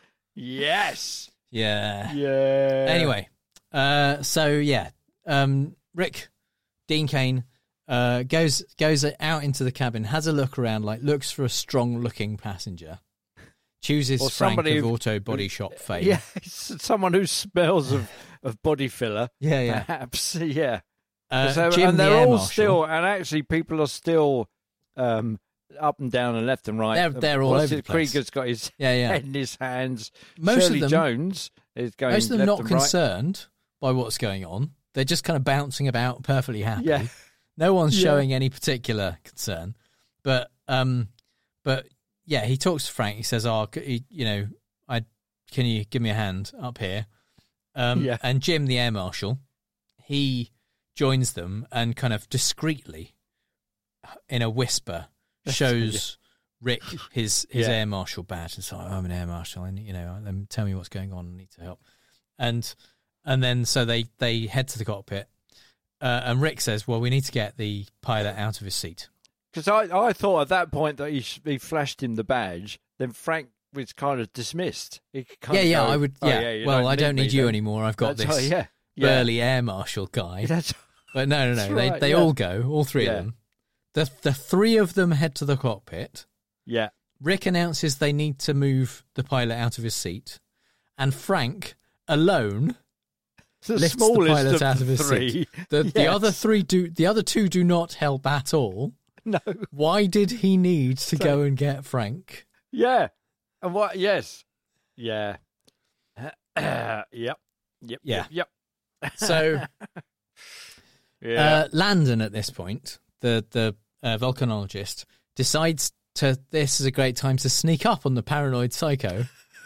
Yes. yeah. Yeah. Anyway, uh, so yeah, um, Rick, Dean Cain, uh, goes goes out into the cabin, has a look around, like looks for a strong-looking passenger, chooses Or Frank somebody of who- Auto Body Shop fame. Yeah, it's someone who smells of, of body filler. yeah, yeah. Perhaps. Yeah. Uh, So- Jim, and the they're air all marshal. still, and actually, people are still um, up and down and left and right. They're- they're all What's over it? the place. Krieger's got his Yeah, yeah. head in his hands. Most Shirley of them, Jones is going. most of them left not and right. concerned by what's going on. They're just kind of bouncing about, perfectly happy. Yeah. No one's Yeah. showing any particular concern, but um, but yeah, he talks to Frank. He says, "Oh, c- he, you know, I can you give me a hand up here?" Um, Yeah. And Jim, the air marshal, he joins them and kind of discreetly, in a whisper, shows Rick his his Yeah. air marshal badge and so I'm an air marshal, and you know, um, tell me what's going on. I need to help, and and then so they they head to the cockpit. Uh, and Rick says, well, we need to get the pilot out of his seat. Because I, I thought at that point that he, sh- he flashed him the badge, then Frank was kind of dismissed. He could kind Yeah, of yeah, go, I would. "Oh, Yeah, you well, I don't me need you then." anymore. I've got That's this right, yeah, yeah. burly air marshal guy. That's, But no, no, no. That's They right, they yeah. all go, all three Yeah. of them. The the three of them head to the cockpit. yeah. Rick announces they need to move the pilot out of his seat, and Frank alone The lifts the smallest pilot of out the of his three. seat. The the Yes. other three do. The other two do not help at all. No. Why did he need to go and get Frank? Yeah. And what? Yes. Yeah. yep. Yep. Yeah. Yep. yep. So Yeah. uh, Landon, at this point, the the uh, volcanologist, decides to this is a great time to sneak up on the paranoid psycho,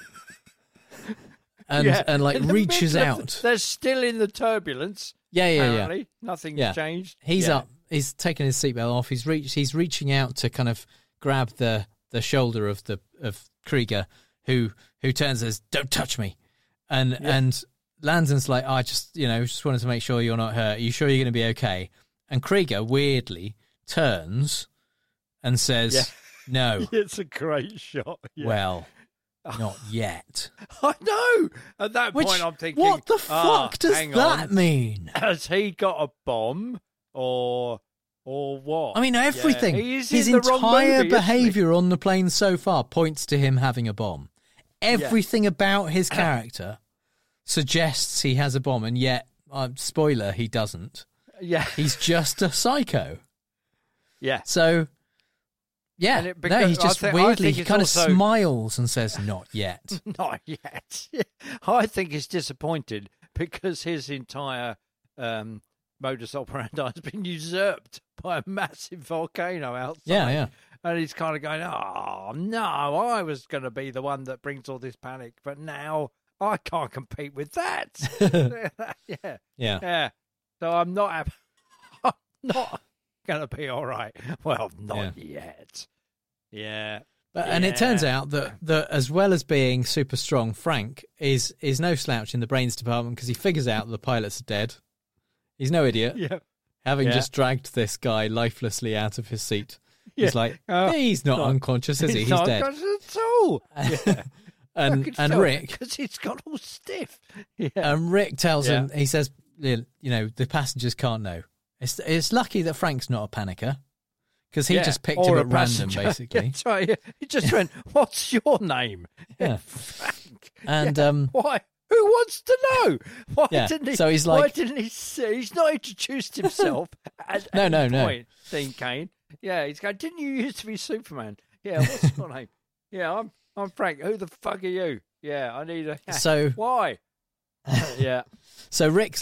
and Yeah. and like In the reaches middle of- out. They're still in the turbulence. Yeah, yeah, yeah. Apparently. Nothing's Yeah. changed. He's Yeah. up. He's taken his seatbelt off. He's reached. He's reaching out to kind of grab the, the shoulder of the of Krieger, who who turns and says, "Don't touch me," and and Landon's like, oh, "I just you know just wanted to make sure you're not hurt. Are you sure you're going to be okay?" And Krieger weirdly turns and says, Yeah. "No, It's a great shot. Yeah. well, not yet." I know. At that Which point, I'm thinking, what the "Ah, fuck does hang that on. mean? Has he got a bomb or or what? I mean, everything. Yeah. He's His in the wrong entire movie, isn't he? behaviour on the plane so far points to him having a bomb. Everything about his character suggests he has a bomb, and yet, uh, spoiler, he doesn't. Yeah. He's just a psycho. Yeah. So, yeah, And it- no, because he I just thi- I weirdly think he it's kind also- of smiles and says, "Not yet." Not yet. I think he's disappointed because his entire um, modus operandi has been usurped by a massive volcano outside. Yeah, yeah. And he's kind of going, oh, no, I was going to be the one that brings all this panic, but now I can't compete with that. yeah. Yeah. Yeah. So I'm not, hap- I'm not going to be all right. Well, not yet. Yeah. But, and it turns Yeah. out that, that as well as being super strong, Frank is is no slouch in the brains department because he figures out the pilots are dead. He's no idiot. Yeah. Having Yeah. just dragged this guy lifelessly out of his seat. Yeah. He's like, Uh, he's not not- unconscious, is he? He's not dead. unconscious at all. Yeah. and and Rick because he's got all stiff. Yeah. and Rick tells him, Yeah. he says, you know, the passengers can't know. It's it's lucky that Frank's not a panicker because he Yeah, just picked or him a at random, passenger. basically. Yeah, that's right. Yeah. He just went, "What's your name?" Yeah. Frank. And Yeah. um, Why? Who wants to know? Why Yeah, didn't he? so he's why like- didn't he say he's not introduced himself? At No, any no, no. point, Dean Cain. Yeah, he's going. Didn't you used to be Superman? Yeah. What's your name? Yeah, I'm. I'm Frank. Who the fuck are you? Yeah, I need a. So- why? yeah. So Rick's like,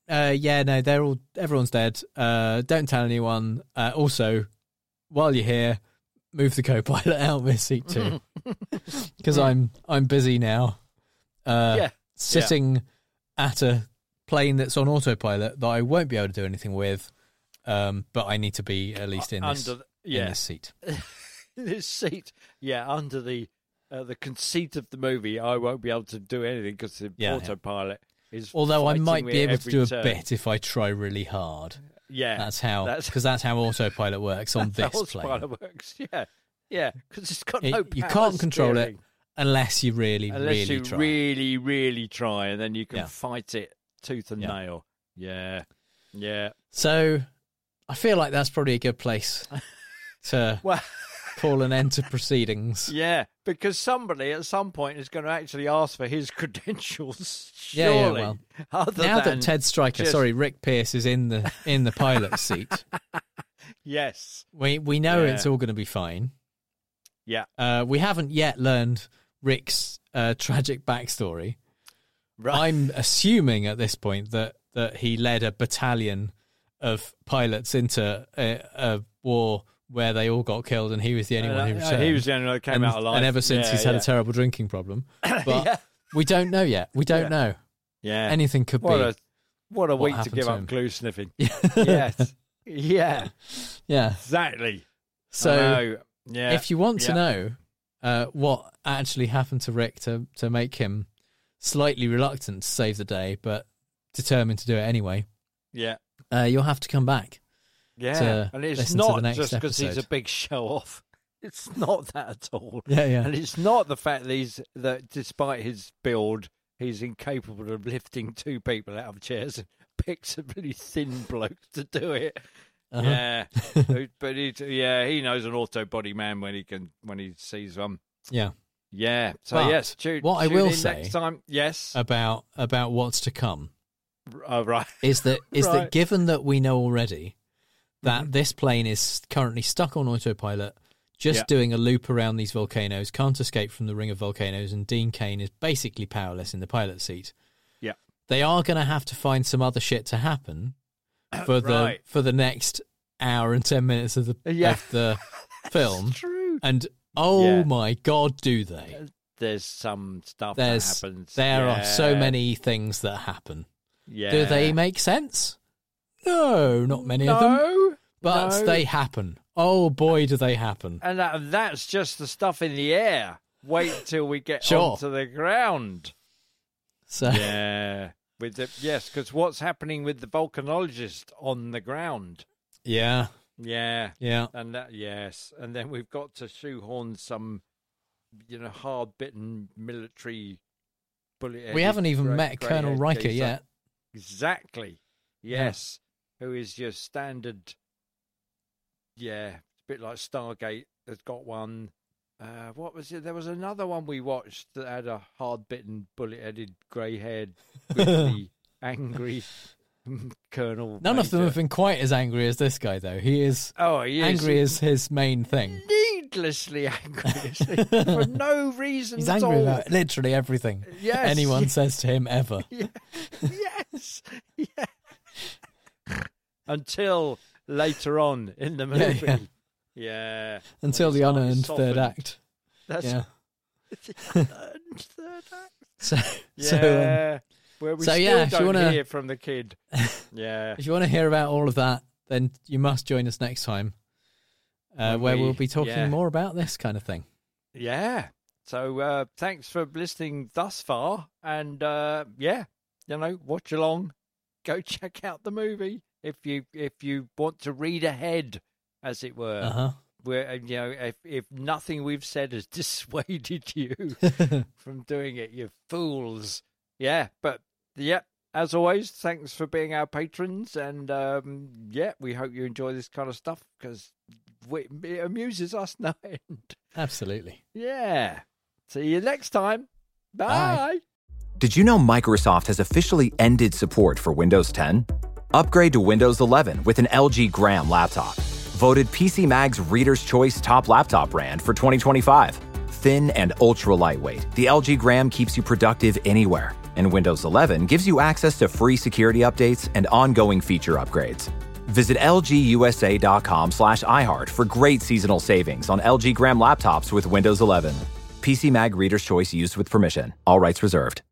Uh, yeah, no, they're all. Everyone's dead. Uh, don't tell anyone. Uh, also, while you're here, move the co-pilot out of his seat too, because I'm I'm busy now. Uh, Yeah. sitting yeah. at a plane that's on autopilot that I won't be able to do anything with, um, but I need to be at least in this, under the, yeah. in this seat. This seat, yeah, under the uh, the conceit of the movie, I won't be able to do anything because the Yeah, autopilot is. Although I fighting might me be at able to every do a turn. bit if I try really hard. Yeah, That's how, that's- because that's how autopilot works on That's this how plane. autopilot works. Yeah, yeah, because it's got It- no. you power can't control steering. it unless you really, unless really you try. really, really try, and then you can Yeah. fight it tooth and Yeah. nail. Yeah, yeah. So I feel like that's probably a good place to Well, call an end to proceedings. yeah, because somebody at some point is going to actually ask for his credentials. Yeah, yeah, Surely, well, other now than that Ted Stryker, just- sorry, Rick Pierce is in the in the pilot seat, yes, we we know Yeah. it's all going to be fine. yeah, Uh, we haven't yet learned Rick's uh, tragic backstory. right. I'm assuming at this point that, that he led a battalion of pilots into a, a war where they all got killed and he was the only one who Uh, returned. he was the only one that came and, out alive. and ever since Yeah, he's had yeah. a terrible drinking problem. But Yeah. we don't know yet. We don't Yeah. know. Yeah, Anything could what be. a what a what week to happened give to up him. glue sniffing. yes, yeah, Yeah. exactly. So I know. yeah, if you want to yeah. know uh, what actually happened to Rick to, to make him slightly reluctant to save the day, but determined to do it anyway, yeah, uh, you'll have to come back. yeah, to and it's listen to the not next just because he's a episode. big show off. It's not that at all. Yeah, yeah. And it's not the fact that he's that despite his build, he's incapable of lifting two people out of chairs and picks a really thin bloke to do it. Uh-huh. Yeah, but he, yeah, he knows an auto body man when he can when he sees one. Yeah. Yeah. So But yes, tune, what I tune will in say next time. Yes. About about what's to come Oh, right. is that is that Right. given that we know already that Mhm. this plane is currently stuck on autopilot, just Yeah. doing a loop around these volcanoes, can't escape from the ring of volcanoes, and Dean Cain is basically powerless in the pilot seat. Yeah. They are going to have to find some other shit to happen for the Right. for the next hour and ten minutes of the Yeah. of the film. True. And oh Yeah. my god, do they? There's some stuff There's that happens. there are so Yeah. many things that happen. Yeah. Do they make sense? No, not many of them. No. But no. they happen. Oh boy, do they happen. And that, that's just the stuff in the air. Wait till we get Sure. onto the ground. So Yeah. With the, yes, because what's happening with the volcanologist on the ground? yeah, Yeah. yeah. And that, yes. And then we've got to shoehorn some, you know, hard-bitten military bullet. We haven't even met Colonel Riker yet. Exactly. Yes. Who is your standard, yeah, it's a bit like Stargate has got one. Uh, what was it? There was another one we watched that had a hard-bitten, bullet-headed, grey-haired, really angry Colonel. None of them Major. have been quite as angry as this guy, though. He is Oh, he is angry as his main thing. needlessly angry isn't he? For no reason He's at angry all. about literally everything Yes. anyone says to him ever. Yeah. Yes. Yeah. Until later on in the Yeah, movie. yeah. Yeah. Until When the it's not unearned softened. third act. That's Yeah. the unearned third act. So, Yeah. so um, Where we so, still yeah, if you don't wanna- hear from the kid. Yeah. if you want to hear about all of that, then you must join us next time, uh, When where we- we'll be talking yeah. more about this kind of thing. Yeah. So uh, thanks for listening thus far. And uh, yeah, you know, watch along. Go check out the movie if you if you want to read ahead, as it were. Uh huh. Where you know, if if nothing we've said has dissuaded you from doing it, you fools. Yeah, but yeah, as always, thanks for being our patrons, and um, yeah, we hope you enjoy this kind of stuff because it amuses us no end. Absolutely. Yeah. See you next time. Bye. Bye. Did you know Microsoft has officially ended support for Windows ten? Upgrade to Windows eleven with an L G Gram laptop. Voted P C Mag's Reader's Choice Top Laptop Brand for twenty twenty-five. Thin and ultra lightweight, the L G Gram keeps you productive anywhere. And Windows eleven gives you access to free security updates and ongoing feature upgrades. Visit lgusa.com slash iHeart for great seasonal savings on L G Gram laptops with Windows eleven. P C Mag Reader's Choice used with permission. All rights reserved.